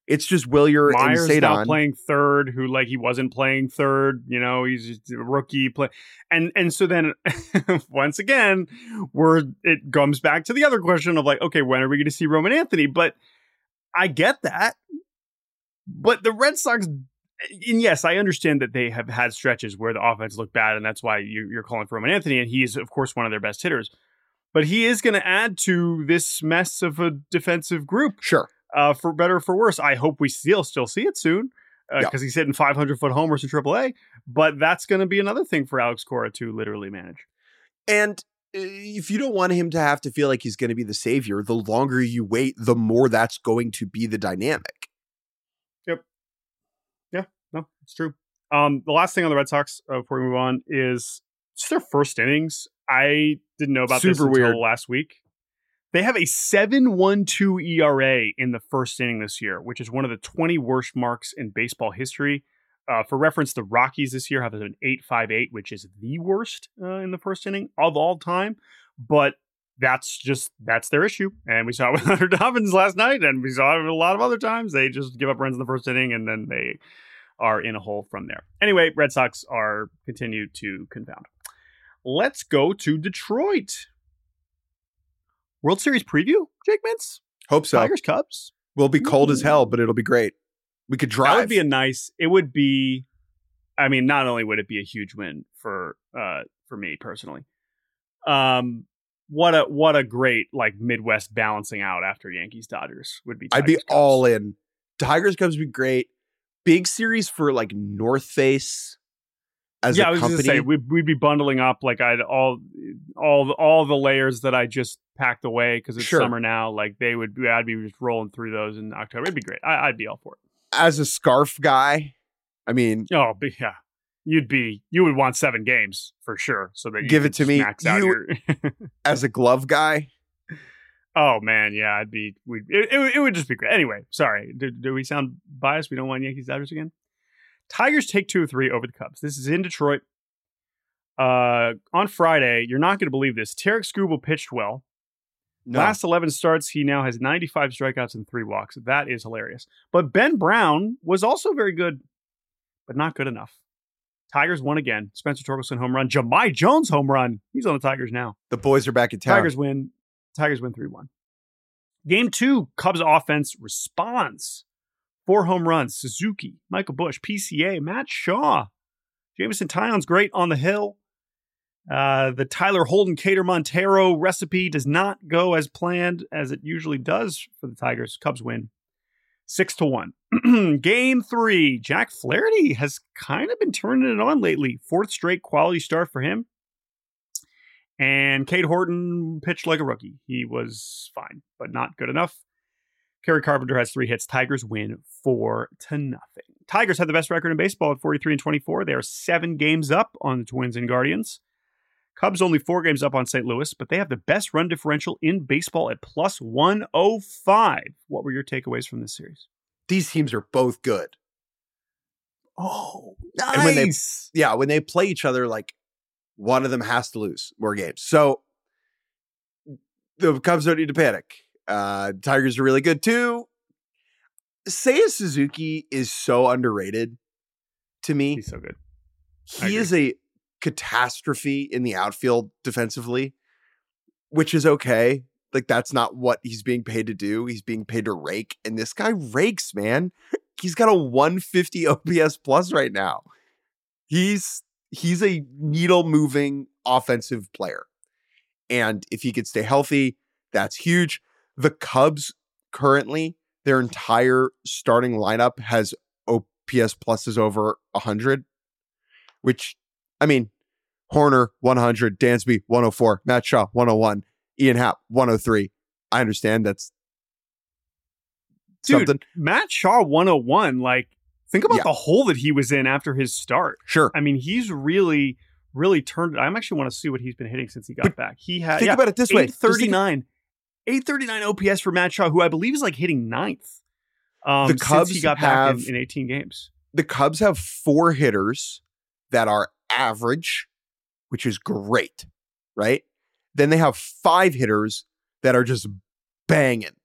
B: It's just Wilyer
A: Myers
B: and
A: now
B: Sadon
A: playing third, who like he wasn't playing third. You know, he's just a rookie play, and and so then once again, we're it comes back to the other question of like, okay, when are we going to see Roman Anthony? But I get that, but the Red Sox, and yes, I understand that they have had stretches where the offense looked bad, and that's why you, you're calling for Roman Anthony, and he is of course one of their best hitters. But he is going to add to this mess of a defensive group.
B: Sure.
A: Uh, for better or for worse. I hope we still still see it soon because uh,
B: yeah.
A: he's hitting five hundred foot homers in triple A. But that's going to be another thing for Alex Cora to literally manage.
B: And if you don't want him to have to feel like he's going to be the savior, the longer you wait, the more that's going to be the dynamic.
A: Yep. Yeah, no, it's true. Um, the last thing on the Red Sox uh, before we move on is just their first innings. I didn't know about
B: Super
A: this until
B: weird.
A: last week. They have a seven point one two E R A in the first inning this year, which is one of the twenty worst marks in baseball history. Uh, for reference, the Rockies this year have an eight point five eight, which is the worst uh, in the first inning of all time. But that's just, that's their issue. And we saw it with Hunter Dobbins last night, and we saw it a lot of other times. They just give up runs in the first inning, and then they are in a hole from there. Anyway, Red Sox are continue to confound. Let's go to Detroit. World Series preview, Jake Mintz?
B: Hope so.
A: Tigers, Cubs?
B: Will be cold as hell, but it'll be great. We could drive.
A: That would be a nice, it would be, I mean, not only would it be a huge win for uh for me personally, um, what a what a great like Midwest balancing out after Yankees Dodgers would be.
B: I'd be
A: Tigers, Cubs.
B: all in. Tigers Cubs would be great. Big series for like North Face. As
A: yeah,
B: a
A: I was
B: company.
A: going to say we'd, we'd be bundling up like I'd all all the, all the layers that I just packed away because it's
B: Sure.
A: summer now. Like they would, I'd be just rolling through those in October. It'd be great. I, I'd be all for it.
B: As a scarf guy, I mean,
A: Oh, but yeah, you'd be you would want seven games for sure. So that you
B: Give
A: could
B: it to me.
A: max out
B: You-
A: your.
B: as a glove guy,
A: Oh man, yeah, I'd be. We'd, it, it, it would just be great. Anyway, sorry. Do, do we sound biased? We don't want Yankees Dodgers again. Tigers take two or three over the Cubs. This is in Detroit. Uh, on Friday, you're not going to believe this. Tarek Skubal pitched well.
B: no.
A: Last eleven starts, he now has ninety-five strikeouts and three walks. That is hilarious. But Ben Brown was also very good, but not good enough. Tigers won again. Spencer Torkelson home run. Jahmai Jones home run. He's on the Tigers now.
B: the boys are back in town.
A: Tigers win. Tigers win three one. Game two, Cubs offense responds. Four home runs. Suzuki, Michael Busch, P C A, Matt Shaw. Jameson Taillon's great on the hill. Uh, the Tyler Holden Cater Montero recipe does not go as planned as it usually does for the Tigers. Cubs win six to one. Game three, Jack Flaherty has kind of been turning it on lately. Fourth straight quality start for him. And Cade Horton pitched like a rookie. He was fine, but not good enough. Kerry Carpenter has three hits. Tigers win four to nothing. Tigers have the best record in baseball at forty-three and twenty-four. They are seven games up on the Twins and Guardians. Cubs only four games up on Saint Louis, but they have the best run differential in baseball at plus one oh five. What were your takeaways from this series?
B: These teams are both good.
A: Oh,
B: And when they- Yeah, when they play each other, like one of them has to lose more games. So the Cubs don't need to panic. Uh, Tigers are really good too. Seiya Suzuki is so underrated to me.
A: He's so good. I
B: He
A: agree.
B: is a catastrophe in the outfield defensively, which is okay. Like that's not what he's being paid to do. He's being paid to rake, and this guy rakes, man. He's got a one fifty O P S plus right now. He's he's a needle moving offensive player, and if he could stay healthy, that's huge. The Cubs currently, their entire starting lineup has O P S pluses over one hundred, which, I mean, Horner, one hundred, Dansby, one oh four, Matt Shaw, one oh one, Ian Happ, one oh three. I understand that's
A: Dude,
B: something.
A: Matt Shaw one oh one. Like, think about
B: Yeah.
A: the hole that he was in after his start.
B: Sure.
A: I mean, he's really, really turned it. I actually want to see what he's been hitting since he got
B: But
A: back. He had
B: Think
A: yeah,
B: about it this way.
A: eight
B: Just think-
A: thirty-nine. eight thirty-nine O P S for Matt Shaw, who I believe is like hitting ninth. Um,
B: The
A: since
B: Cubs
A: he got back in,
B: have-
A: in eighteen games.
B: The Cubs have four hitters that are average, which is great, right? Then they have five hitters that are just banging.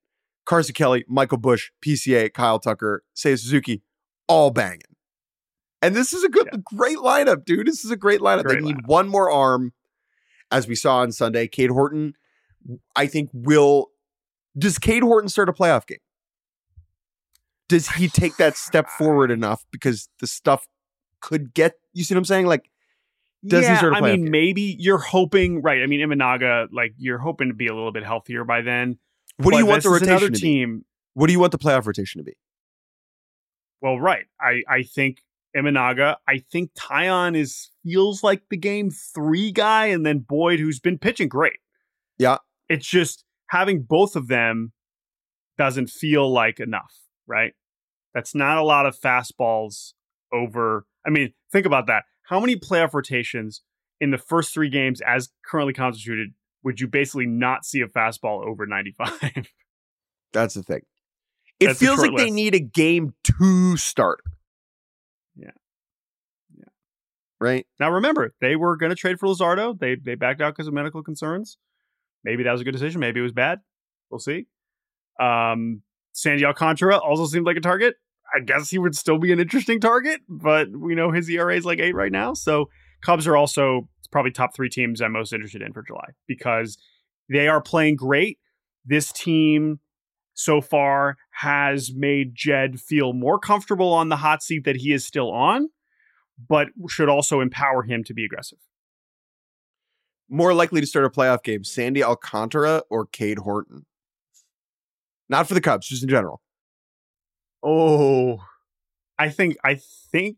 B: Carson Kelly, Michael Bush, P C A, Kyle Tucker, Seiya Suzuki, all banging. And this is a good,
A: yeah.
B: great lineup, dude. This is a great lineup.
A: Great
B: they need
A: lineup.
B: one more arm, as we saw on Sunday. Cade Horton, I think, will. Does Cade Horton start a playoff game? Does he take that step forward enough? Because the stuff could get, you see what I'm saying? Like, does
A: yeah,
B: he start a playoff
A: I mean,
B: game?
A: maybe you're hoping, right? I mean, Imanaga, like, you're hoping to be a little bit healthier by then.
B: What do you
A: But
B: want the
A: this is
B: rotation
A: another
B: to
A: team.
B: be? What do you want the playoff rotation to be?
A: Well, right. I, I think Imanaga, I think Tyon is feels like the game three guy, and then Boyd, who's been pitching great.
B: Yeah.
A: It's just having both of them doesn't feel like enough, right? That's not a lot of fastballs over. I mean, think about that. How many playoff rotations in the first three games as currently constituted would you basically not see a fastball over ninety-five?
B: That's the thing. It
A: That's a
B: feels
A: short
B: like they
A: list.
B: need a game two starter.
A: Yeah. Yeah.
B: Right?
A: Now, remember, they were going to trade for Luzardo. They they backed out because of medical concerns. Maybe that was a good decision. Maybe it was bad. We'll see. Um, Sandy Alcantara also seemed like a target. I guess he would still be an interesting target, but we know his E R A is like eight right now. So Cubs are also probably top three teams I'm most interested in for July because they are playing great. This team so far has made Jed feel more comfortable on the hot seat that he is still on, but should also empower him to be aggressive.
B: More likely to start a playoff game, Sandy Alcantara or Cade Horton? Not for the Cubs, just in general.
A: Oh, I think, I think,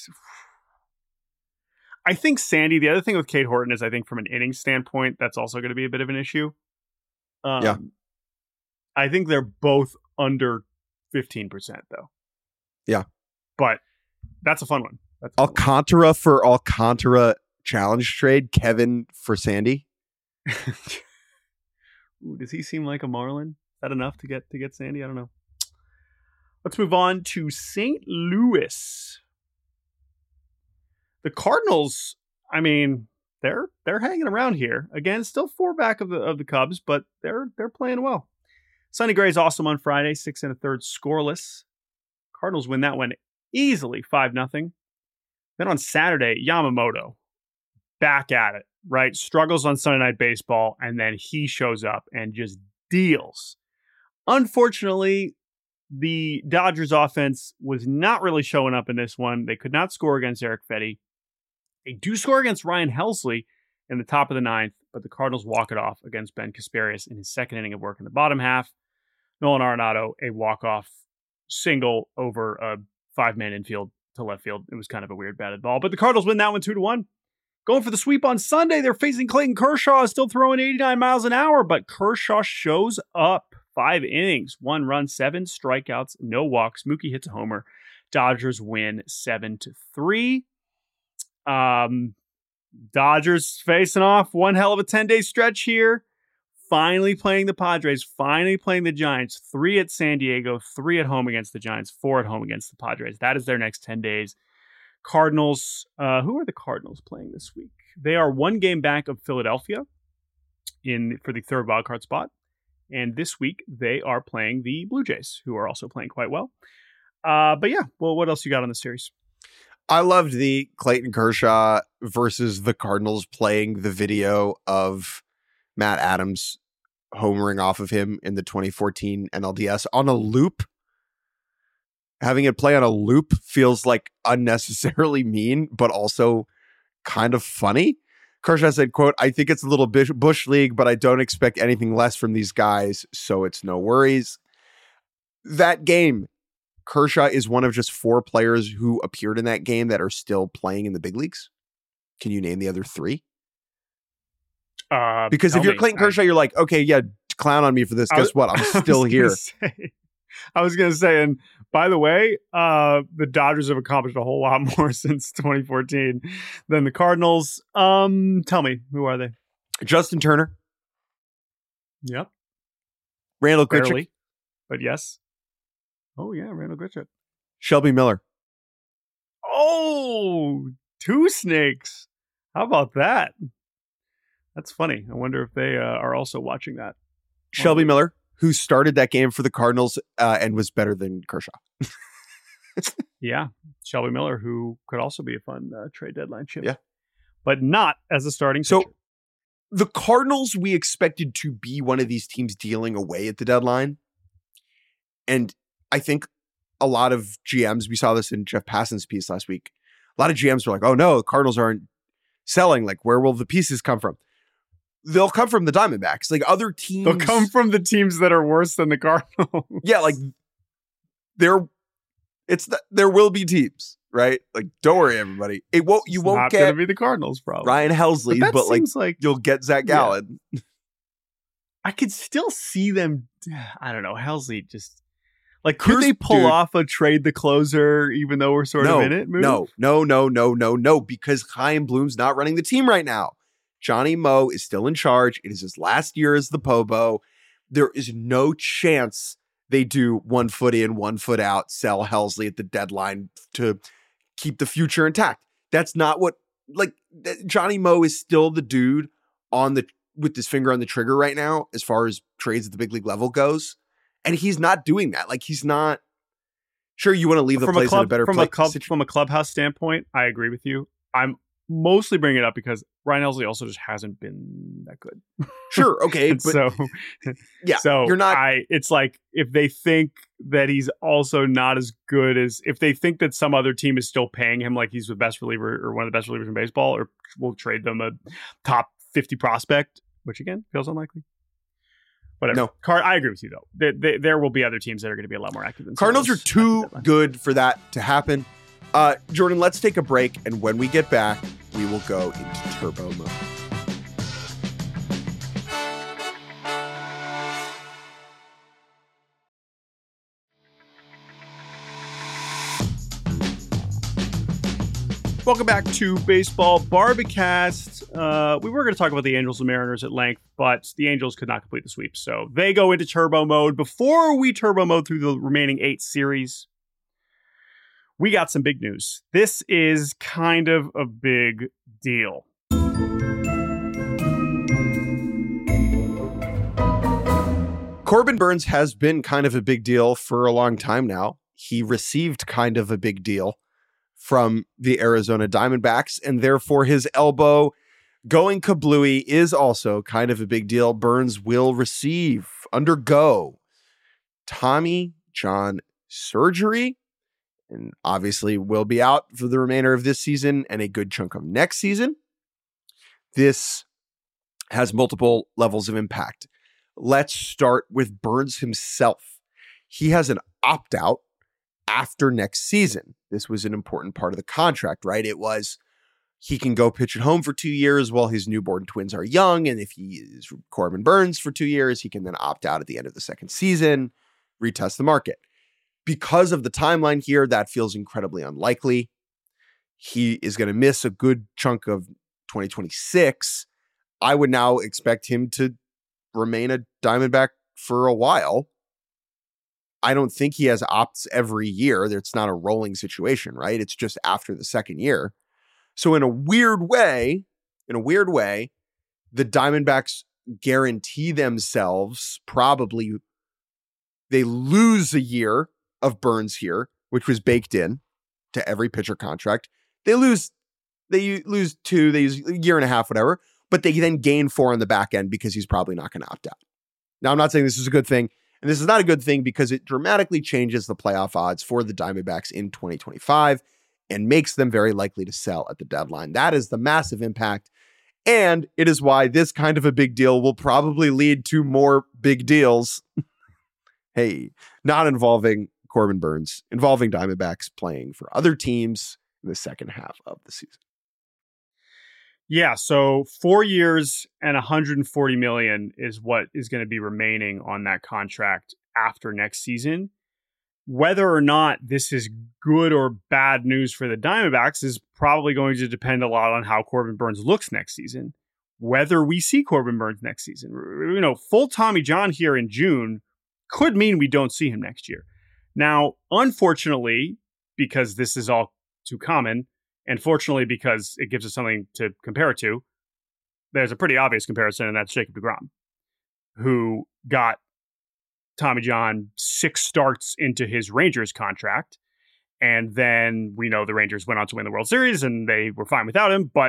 A: I think Sandy, the other thing with Cade Horton is I think from an inning standpoint, that's also going to be a bit of an issue. Um,
B: Yeah.
A: I think they're both under fifteen percent though.
B: Yeah.
A: But that's a fun one. That's a fun one.
B: Alcantara for Alcantara challenge trade, Kevin for Sandy.
A: Ooh, does he seem like a Marlin? Is that enough to get to get Sandy? I don't know. Let's move on to Saint Louis. The Cardinals, I mean, they're they're hanging around here. Again, still four back of the of the Cubs, but they're they're playing well. Sonny Gray's awesome on Friday, six and a third scoreless. Cardinals win that one easily, five nothing. Then on Saturday, Yamamoto back at it, right? Struggles on Sunday Night Baseball, and then he shows up and just deals. Unfortunately, the Dodgers offense was not really showing up in this one. They could not score against Eric Fetty. They do score against Ryan Helsley in the top of the ninth, but the Cardinals walk it off against Ben Kasparius in his second inning of work in the bottom half. Nolan Arenado, a walk-off single over a five-man infield to left field. It was kind of a weird batted ball, but the Cardinals win that one two to one. Going for the sweep on Sunday, they're facing Clayton Kershaw, still throwing eighty-nine miles an hour, but Kershaw shows up. Five innings, one run, seven strikeouts, no walks. Mookie hits a homer. Dodgers win seven to three. Um, Dodgers facing off one hell of a ten-day stretch here. Finally playing the Padres, finally playing the Giants. Three at San Diego, three at home against the Giants, four at home against the Padres. That is their next ten days. Cardinals, uh, who are the Cardinals playing this week? They are one game back of Philadelphia in for the third wildcard spot. And this week, they are playing the Blue Jays, who are also playing quite well. Uh, but yeah, well, what else you got on the series?
B: I loved the Clayton Kershaw versus the Cardinals playing the video of Matt Adams homering off of him in the twenty fourteen N L D S on a loop. Having it play on a loop feels like unnecessarily mean, but also kind of funny. Kershaw said, quote, I think it's a little bush league, but I don't expect anything less from these guys, so it's no worries. That game, Kershaw is one of just four players who appeared in that game that are still playing in the big leagues. Can you name the other three?
A: Uh,
B: because if you're
A: me.
B: Clayton Kershaw,
A: I,
B: you're like, okay, yeah, clown on me for this.
A: I
B: Guess
A: was,
B: what? I'm still
A: I
B: here.
A: Say, I was going to say, and by the way, uh, the Dodgers have accomplished a whole lot more since twenty fourteen than the Cardinals. Um, tell me, who are they?
B: Justin Turner.
A: Yep.
B: Randall Grichuk.
A: Barely, but yes. Oh, yeah, Randall Grichuk.
B: Shelby Miller.
A: Oh, two snakes. How about that? That's funny. I wonder if they uh, are also watching that.
B: Shelby
A: oh.
B: Miller. who started that game for the Cardinals uh, and was better than Kershaw.
A: Yeah. Shelby Miller, who could also be a fun uh, trade deadline chip.
B: Yeah.
A: But not as a starting
B: So
A: pitcher.
B: the Cardinals, we expected to be one of these teams dealing away at the deadline. And I think a lot of G Ms, we saw this in Jeff Passan's piece last week. A lot of G Ms were like, oh no, the Cardinals aren't selling. Like, where will the pieces come from? They'll come from the Diamondbacks. Like other teams.
A: They'll come from the teams that are worse than the Cardinals.
B: Yeah, like there, it's the, there will be teams, right? Like, don't worry, everybody. It won't. You
A: It's
B: won't
A: not
B: get
A: going to be the Cardinals, probably.
B: Ryan Helsley,
A: but, that
B: but like,
A: seems like
B: you'll get Zach Gallen.
A: Yeah. I could still see them. I don't know. Helsley just like could
B: Here's-
A: they pull
B: dude.
A: off a trade the closer, even though we're sort
B: no,
A: of in it? Move?
B: no, no, no, no, no, no, because Chaim Bloom's not running the team right now. Johnny Moe is still in charge. It is his last year as the Pobo. There is no chance they do one foot in, one foot out, sell Helsley at the deadline to keep the future intact. That's not what, like, th- Johnny Moe is still the dude on the, with his finger on the trigger right now, as far as trades at the big league level goes. And he's not doing that. Like, he's not, sure, you want to leave the
A: From
B: place
A: a club,
B: in a better
A: from
B: place.
A: a club, from a clubhouse standpoint, I agree with you. I'm mostly bringing it up because Ryan Helsley also just hasn't been that good.
B: Sure, okay,
A: And
B: but
A: so
B: yeah,
A: so
B: you're not.
A: I it's like if they think that he's also not as good as if they think that some other team is still paying him like he's the best reliever or one of the best relievers in baseball, or we'll trade them a top fifty prospect, which again feels unlikely. Whatever.
B: No.
A: Car- I agree with you though. There, there, there will be other teams that are going to be a lot more active than
B: Cardinals are
A: Solos at the
B: too
A: deadline.
B: good for that to happen. Uh, Jordan, let's take a break, and when we get back, we will go into turbo mode.
A: Welcome back to Baseball Barbacast. Uh, we were going to talk about the Angels and Mariners at length, but the Angels could not complete the sweep, so they go into turbo mode. Before we turbo mode through the remaining eight series, we got some big news. This is kind of a big deal.
B: Corbin Burnes has been kind of a big deal for a long time now. He received kind of a big deal from the Arizona Diamondbacks, and therefore his elbow going kablooey is also kind of a big deal. Burnes will receive, undergo Tommy John surgery, and obviously will be out for the remainder of this season and a good chunk of next season. This has multiple levels of impact. Let's start with Burnes himself. He has an opt-out after next season. This was an important part of the contract, right? It was he can go pitch at home for two years while his newborn twins are young. And if he is Corbin Burnes for two years, he can then opt out at the end of the second season, retest the market. Because of the timeline here, that feels incredibly unlikely. He is going to miss a good chunk of twenty twenty-six. I would now expect him to remain a Diamondback for a while. I don't think he has opts every year. It's not a rolling situation, right? It's just after the second year. So in a weird way, in a weird way, the Diamondbacks guarantee themselves probably they lose a year of Burnes here, which was baked in to every pitcher contract. They lose, they lose two, they use a year and a half, whatever, but they then gain four on the back end because he's probably not going to opt out. Now, I'm not saying this is a good thing, and this is not a good thing because it dramatically changes the playoff odds for the Diamondbacks in twenty twenty-five and makes them very likely to sell at the deadline. That is the massive impact, and it is why this kind of a big deal will probably lead to more big deals. Hey, not involving Corbin Burnes, involving Diamondbacks playing for other teams in the second half of the season.
A: Yeah, so four years and one hundred forty million dollars is what is going to be remaining on that contract after next season. Whether or not this is good or bad news for the Diamondbacks is probably going to depend a lot on how Corbin Burnes looks next season. Whether we see Corbin Burnes next season, you know, full Tommy John here in June could mean we don't see him next year. Now, unfortunately, because this is all too common, and fortunately, because it gives us something to compare it to, there's a pretty obvious comparison, and that's Jacob deGrom, who got Tommy John six starts into his Rangers contract. And then we know the Rangers went on to win the World Series and they were fine without him. But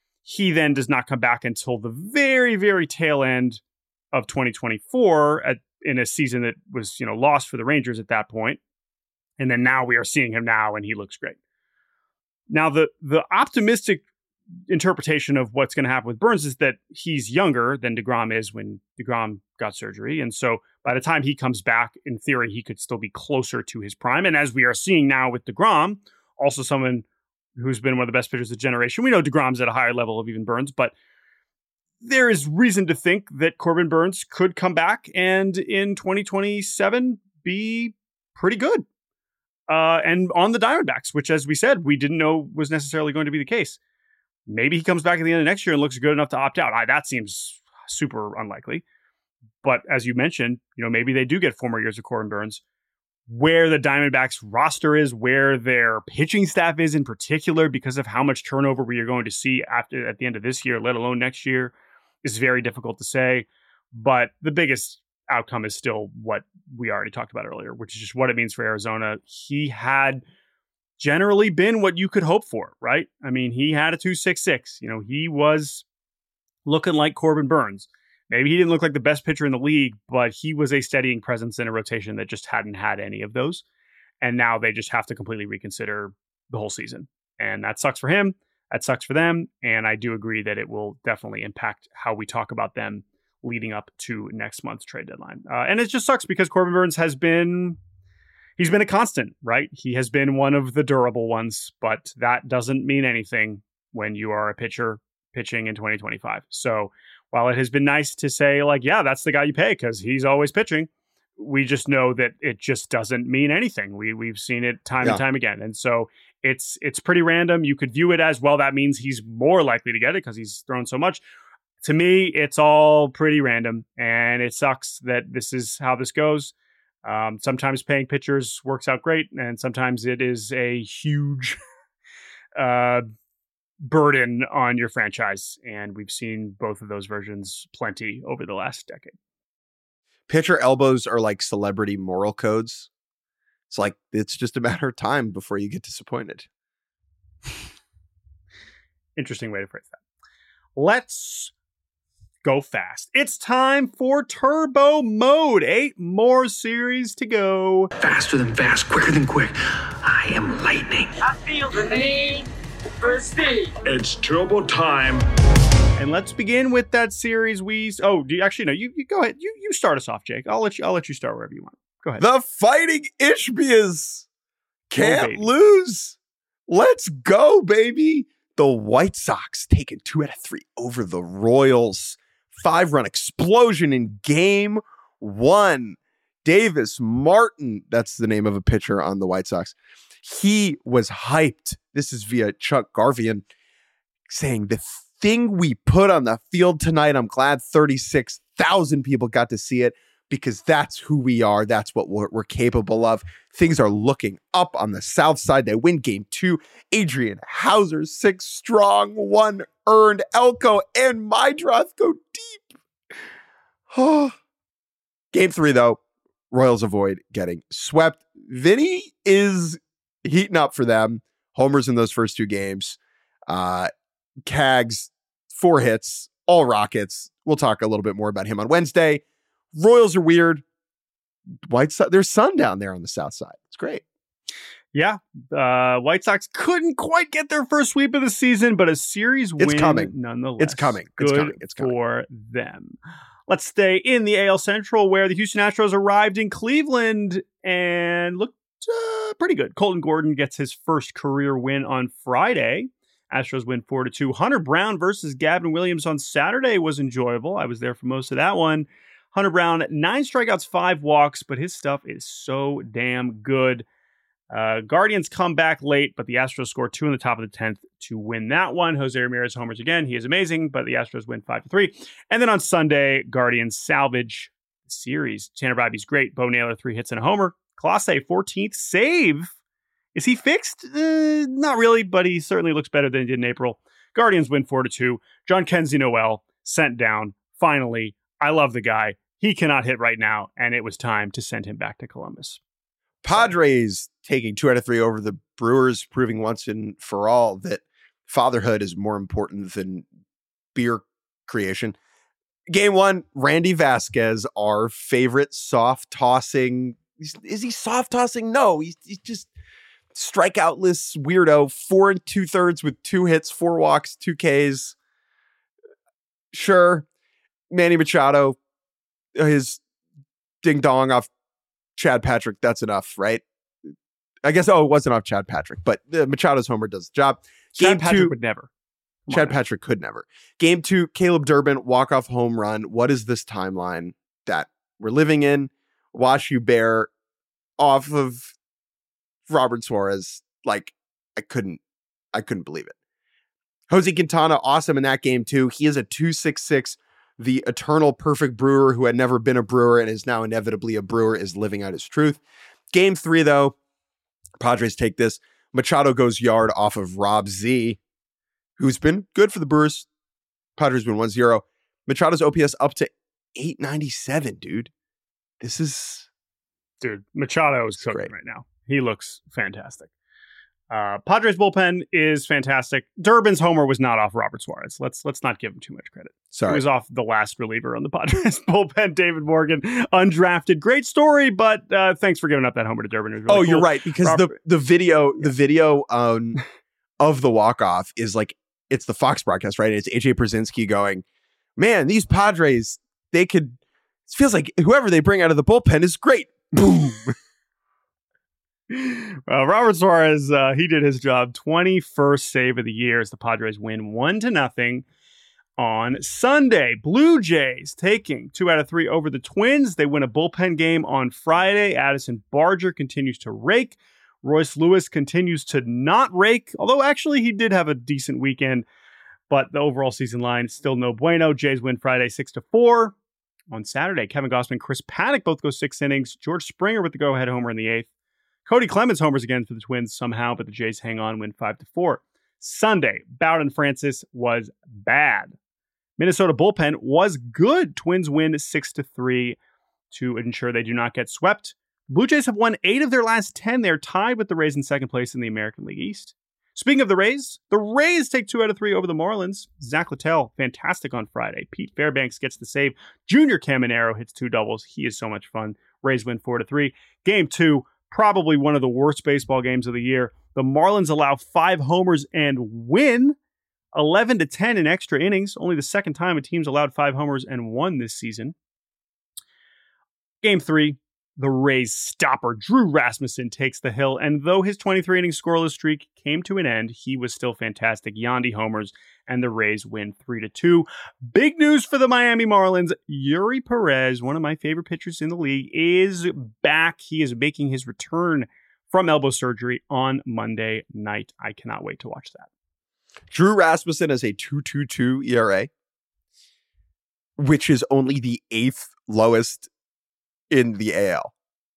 A: he then does not come back until the very, very tail end of twenty twenty-four at, in a season that was, you know, lost for the Rangers at that point. And then now we are seeing him now and he looks great. Now, the the optimistic interpretation of what's going to happen with Burnes is that he's younger than DeGrom is when DeGrom got surgery. And so by the time he comes back, in theory, he could still be closer to his prime. And as we are seeing now with DeGrom, also someone who's been one of the best pitchers of the generation. We know DeGrom's at a higher level of even Burnes, but there is reason to think that Corbin Burnes could come back and in twenty twenty-seven be pretty good. Uh, and on the Diamondbacks, which, as we said, we didn't know was necessarily going to be the case. Maybe he comes back at the end of next year and looks good enough to opt out. I, that seems super unlikely. But as you mentioned, you know, maybe they do get four more years of Corbin Burnes. Where the Diamondbacks roster is, where their pitching staff is in particular, because of how much turnover we are going to see after at the end of this year, let alone next year, is very difficult to say. But the biggest outcome is still what we already talked about earlier, which is just what it means for Arizona. He had generally been what you could hope for, right? I mean, he had a two point six six. You know, he was looking like Corbin Burnes. Maybe he didn't look like the best pitcher in the league, but he was a steadying presence in a rotation that just hadn't had any of those. And now they just have to completely reconsider the whole season. And that sucks for him. That sucks for them. And I do agree that it will definitely impact how we talk about them leading up to next month's trade deadline. Uh, and it just sucks because Corbin Burnes has been, he's been a constant, right? He has been one of the durable ones, but that doesn't mean anything when you are a pitcher pitching in twenty twenty-five. So while it has been nice to say, like, yeah, that's the guy you pay because he's always pitching, we just know that it just doesn't mean anything. We, we've seen it time yeah. and time again. And so it's it's pretty random. You could view it as, well, that means he's more likely to get it because he's thrown so much. To me, it's all pretty random, and it sucks that this is how this goes. Um, sometimes paying pitchers works out great, and sometimes it is a huge uh, burden on your franchise. And we've seen both of those versions plenty over the last decade.
B: Pitcher elbows are like celebrity moral codes. It's like, it's just a matter of time before you get disappointed.
A: Interesting way to phrase that. Let's go fast. It's time for Turbo Mode. Eight more series to go.
E: Faster than fast, quicker than quick. I am lightning.
C: I feel the need for speed.
D: It's turbo time.
A: And let's begin with that series we... Oh, do you actually no? You, you go ahead. You you start us off, Jake. I'll let you. I'll let you start wherever you want. Go ahead.
B: The Fighting Ishbias can't
A: oh,
B: lose. Let's go, baby. The White Sox taking two out of three over the Royals. Five-run explosion in game one. Davis Martin, that's the name of a pitcher on the White Sox. He was hyped. This is via Chuck Garvian saying, the thing we put on the field tonight, I'm glad thirty-six thousand people got to see it because that's who we are. That's what we're, we're capable of. Things are looking up on the South Side. They win game two. Adrian Hauser, six strong, one earned. Elko and Mydroth go deep. Oh. Game three, though, Royals avoid getting swept. Vinny is heating up for them. Homers in those first two games. Uh, Cags, four hits, all Rockets. We'll talk a little bit more about him on Wednesday. Royals are weird. White Sox, there's sun down there on the South Side. It's great.
A: Yeah. Uh, White Sox couldn't quite get their first sweep of the season, but a series win
B: it's coming.
A: nonetheless.
B: It's coming.
A: Good
B: it's coming. It's coming.
A: for them. Let's stay in the A L Central, where the Houston Astros arrived in Cleveland and looked uh, pretty good. Colton Gordon gets his first career win on Friday. Astros win four to two. Hunter Brown versus Gavin Williams on Saturday was enjoyable. I was there for most of that one. Hunter Brown, nine strikeouts, five walks, but his stuff is so damn good. Uh, Guardians come back late, but the Astros score two in the top of the tenth to win that one. Jose Ramirez homers again. He is amazing, but the Astros win five to three. And then on Sunday, Guardians salvage the series. Tanner Bibee's great. Bo Naylor, three hits and a homer. Clase, fourteenth save. Is he fixed? Uh, not really, but he certainly looks better than he did in April. Guardians win four to two. John Kenzie Noel sent down. Finally, I love the guy. he cannot hit right now, and it was time to send him back to Columbus.
B: Padres taking two out of three over the Brewers, proving once and for all that fatherhood is more important than beer creation. Game one, Randy Vasquez, our favorite soft tossing. Is he soft tossing? No, he's, he's just strikeoutless weirdo. Four and two thirds with two hits, four walks, two Ks. Sure. Manny Machado, his ding dong off Chad Patrick. That's enough, right? I guess, oh, it wasn't off Chad Patrick, but uh, Machado's homer does the job.
A: Game Chad Patrick two, would never.
B: Come Chad on, Patrick could never. Game two, Caleb Durbin, walk-off home run. What is this timeline that we're living in? Watch you bear off of Robert Suarez. Like, I couldn't, I couldn't believe it. Jose Quintana, awesome in that game too. He is a two six six. The eternal perfect Brewer who had never been a Brewer and is now inevitably a Brewer is living out his truth. Game three, though, Padres take this. Machado goes yard off of Rob Z, who's been good for the Brewers. Padres win one zero. Machado's O P S up to eight ninety-seven, dude. This is...
A: Dude, Machado is cooking
B: great
A: right now. He looks fantastic. Uh, Padres bullpen is fantastic. Durbin's homer was not off Robert Suarez. Let's let's not give him too much credit.
B: Sorry.
A: It was off the last reliever on the Padres bullpen, David Morgan, undrafted. Great story, but uh, thanks for giving up that homer to Durbin. It was really
B: oh,
A: cool.
B: You're right, because Robert, the the video yeah. the video um of the walk-off is like, it's the Fox broadcast, right? It's A J Pierzynski going, man, these Padres, they could, it feels like whoever they bring out of the bullpen is great. Boom.
A: Well, Robert Suarez, uh, he did his job. twenty-first save of the year as the Padres win one to nothing on Sunday. Blue Jays taking two out of three over the Twins. They win a bullpen game on Friday. Addison Barger continues to rake. Royce Lewis continues to not rake, although actually he did have a decent weekend, but the overall season line is still no bueno. Jays win Friday six to four. On Saturday, Kevin Gausman, Chris Paddock both go six innings. George Springer with the go-ahead homer in the eighth. Cody Clemens homers again for the Twins somehow, but the Jays hang on, win five to four. Sunday, Bowden Francis was bad. Minnesota bullpen was good. Twins win six to three to ensure they do not get swept. Blue Jays have won eight of their last ten. They're tied with the Rays in second place in the American League East. Speaking of the Rays, the Rays take two out of three over the Marlins. Zach Littell, fantastic on Friday. Pete Fairbanks gets the save. Junior Caminero hits two doubles. He is so much fun. Rays win four to three. Game two, probably one of the worst baseball games of the year. The Marlins allow five homers and win eleven to ten in extra innings. Only the second time a team's allowed five homers and won this season. Game three, the Rays stopper Drew Rasmussen takes the hill, and though his twenty-three inning scoreless streak came to an end, he was still fantastic. Yandy homers, and the Rays win three to two. Big news for the Miami Marlins. Yuri Perez, one of my favorite pitchers in the league, is back. He is making his return from elbow surgery on Monday night. I cannot wait to watch that.
B: Drew Rasmussen has a two point two two E R A, which is only the eighth lowest in the A L.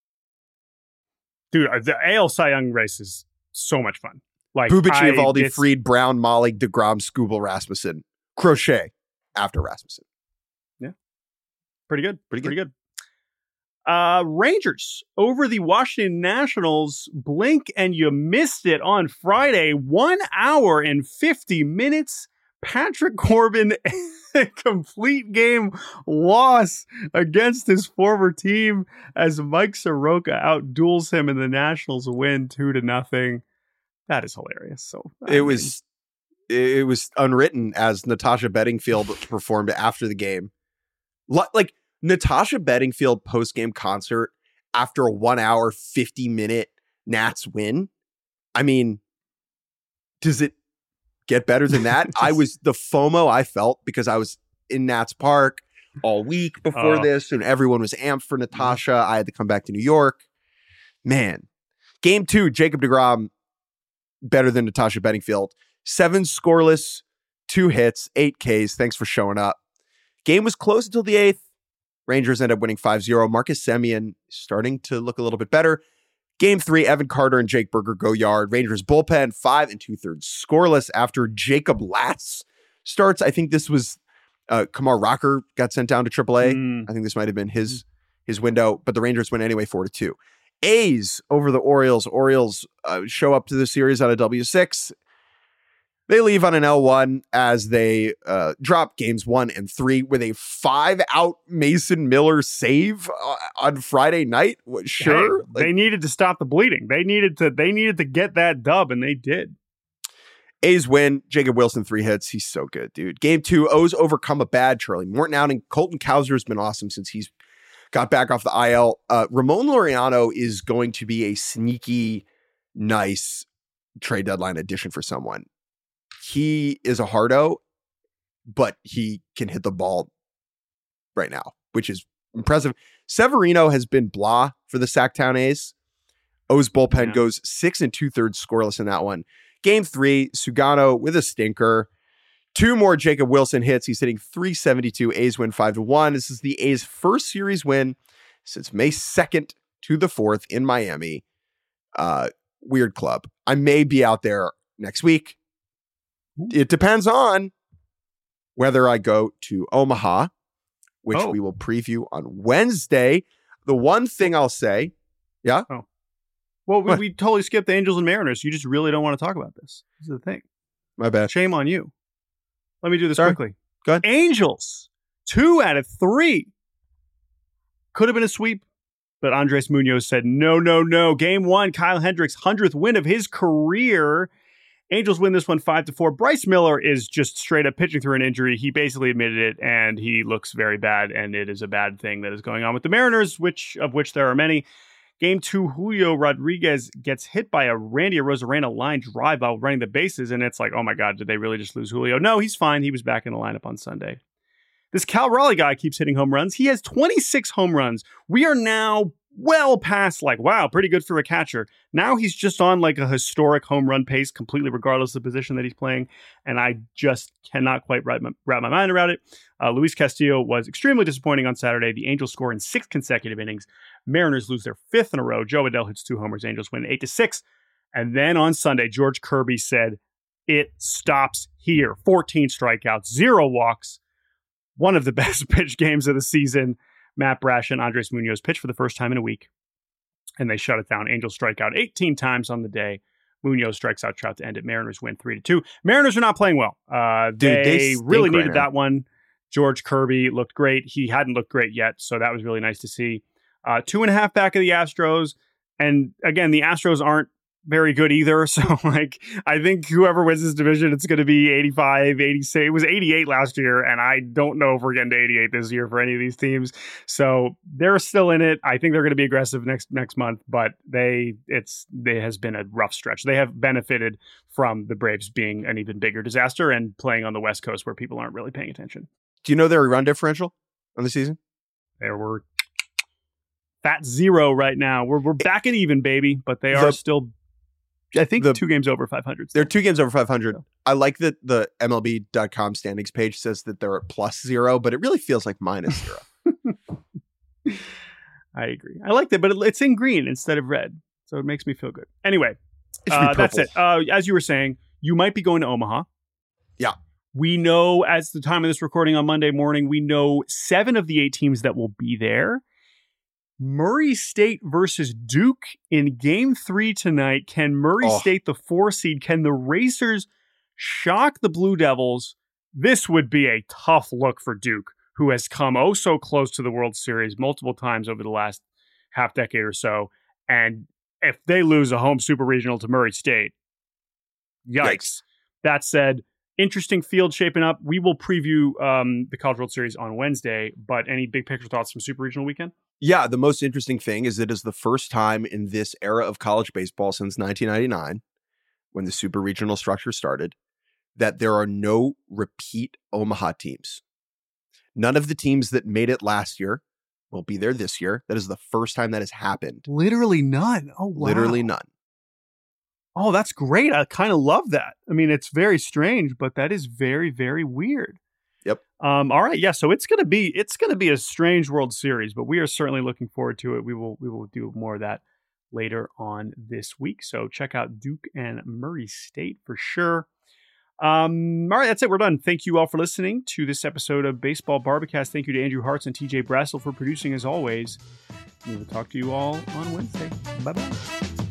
A: Dude, the A L Cy Young race is so much fun. Like
B: Bubic,
A: I,
B: Eovaldi, Fried, Brown, Molly, DeGrom, Skubal, Rasmussen, Crochet after Rasmussen.
A: Yeah. Pretty good.
B: Pretty good.
A: Pretty good. Uh, Rangers over the Washington Nationals. Blink and you missed it on Friday. One hour and fifty minutes. Patrick Corbin, a complete game loss against his former team as Mike Soroka outduels him and the Nationals win two to nothing. That is hilarious. So I
B: it
A: mean,
B: was it was unwritten as Natasha Bedingfield performed after the game. Like Natasha Bedingfield post-game concert after a one hour, fifty minute Nats win. I mean, does it get better than that? I was the FOMO I felt because I was in Nats Park all week before
A: oh.
B: this and everyone was amped for Natasha. I had to come back to New York. Man, game two, Jacob deGrom better than Natasha Bedingfield. Seven scoreless, two hits, eight Ks. Thanks for showing up. Game was close until the eighth. Rangers end up winning five zero. Marcus Semien starting to look a little bit better. Game three, Evan Carter and Jake Berger go yard. Rangers bullpen, five and two thirds scoreless after Jacob Latz starts. I think this was Uh, Kamar Rocker got sent down to triple A.
A: Mm.
B: I think this might have been his his window, but the Rangers win anyway, four to two. A's over the Orioles. Orioles uh, show up to the series on a W six. They leave on an L one as they uh, drop games one and three with a five-out Mason Miller save uh, on Friday night. What, sure,
A: Hey, they needed to stop the bleeding. They needed to. They needed to get that dub, and they did.
B: A's win. Jacob Wilson, three hits. He's so good, dude. Game two, O's overcome a bad Charlie Morton outing. Colton Cowser has been awesome since he's got back off the I L. Uh, Ramon Laureano is going to be a sneaky, nice trade deadline addition for someone. He is a hardo, but he can hit the ball right now, which is impressive. Severino has been blah for the Sacktown A's. O's bullpen
A: Yeah.
B: goes six and two thirds scoreless in that one. Game three, Sugano with a stinker. Two more Jacob Wilson hits. He's hitting three seventy-two. A's win five to one. This is the A's first series win since May second to the fourth in Miami. Uh, weird club. I may be out there next week. It depends on whether I go to Omaha, which
A: Oh.
B: we will preview on Wednesday. The one thing I'll say, yeah,
A: Well, we,
B: What?
A: we totally skipped the Angels and Mariners. You just really don't want to talk about this. This is the thing.
B: my bad.
A: Shame on you. Let me do this
B: Sorry.
A: quickly.
B: Go ahead.
A: Angels, two out of three. Could have been a sweep, but Andres Munoz said, no, no, no. Game one, Kyle Hendricks' hundredth win of his career. Angels win this one five to four. Bryce Miller is just straight up pitching through an injury. He basically admitted it, and he looks very bad, and it is a bad thing that is going on with the Mariners, which of which there are many. Game two, Julio Rodriguez gets hit by a Randy Arozarena line drive while running the bases, and it's like, oh my God, did they really just lose Julio? No, he's fine. He was back in the lineup on Sunday. This Cal Raleigh guy keeps hitting home runs. He has twenty-six home runs. We are now well past like, wow, pretty good for a catcher. Now he's just on like a historic home run pace, completely regardless of the position that he's playing, and I just cannot quite wrap my, wrap my mind around it. Uh, Luis Castillo was extremely disappointing on Saturday. The Angels score in six consecutive innings. Mariners lose their fifth in a row. Joe Adell hits two homers. Angels win eight to six. And then on Sunday, George Kirby said, it stops here. fourteen strikeouts, zero walks. One of the best pitch games of the season. Matt Brash and Andres Munoz pitched for the first time in a week, and they shut it down. Angels strike out eighteen times on the day. Munoz strikes out Trout to end it. Mariners win three to two. Mariners are not playing well. Uh,
B: Dude,
A: they
B: they stink
A: really
B: right
A: needed
B: now.
A: that one. George Kirby looked great. He hadn't looked great yet, so that was really nice to see. Uh, two and a half back of the Astros. And again, the Astros aren't very good either. So, like, I think whoever wins this division, it's going to be eighty-five, eighty-six. It was eighty-eight last year, and I don't know if we're getting to eighty-eight this year for any of these teams. So they're still in it. I think they're going to be aggressive next next month, but they it's it has been a rough stretch. They have benefited from the Braves being an even bigger disaster and playing on the West Coast where people aren't really paying attention.
B: Do you know their run differential on the season?
A: There were fat zero right now. We're we're back at even, baby, but they are
B: The-
A: still, I think,
B: the-
A: two games over five hundred.
B: They're two games over five hundred. I like that the M L B dot com standings page says that they're at plus zero, but it really feels like minus zero.
A: I agree. I like that, but it, it's in green instead of red, so it makes me feel good. Anyway,
B: It should be
A: uh, that's
B: purple.
A: it. Uh, as you were saying, you might be going to Omaha.
B: Yeah.
A: We know, as the time of this recording on Monday morning, we know seven of the eight teams that will be there. Murray State versus Duke in game three tonight. Can Murray
B: Oh.
A: State, the four seed, can the Racers shock the Blue Devils? This would be a tough look for Duke, who has come oh so close to the World Series multiple times over the last half decade or so. And if they lose a home super regional to Murray State, yikes.
B: Yikes.
A: That said, interesting field shaping up. We will preview um, the College World Series on Wednesday, but any big picture thoughts from super regional weekend?
B: Yeah, the most interesting thing is it is the first time in this era of college baseball since nineteen ninety-nine, when the super regional structure started, that there are no repeat Omaha teams. None of the teams that made it last year will be there this year. That is the first time that has happened.
A: Literally none. Oh, wow.
B: Literally none.
A: Oh, that's great. I kind of love that. I mean, it's very strange, but that is very, very weird.
B: Yep.
A: Um, all right. Yeah. So it's gonna be it's gonna be a strange World Series, but we are certainly looking forward to it. We will we will do more of that later on this week. So check out Duke and Murray State for sure. Um, all right, that's it. We're done. Thank you all for listening to this episode of Baseball Barbacast. Thank you to Andrew Hartz and T J Brassel for producing as always. We will talk to you all on Wednesday. Bye-bye.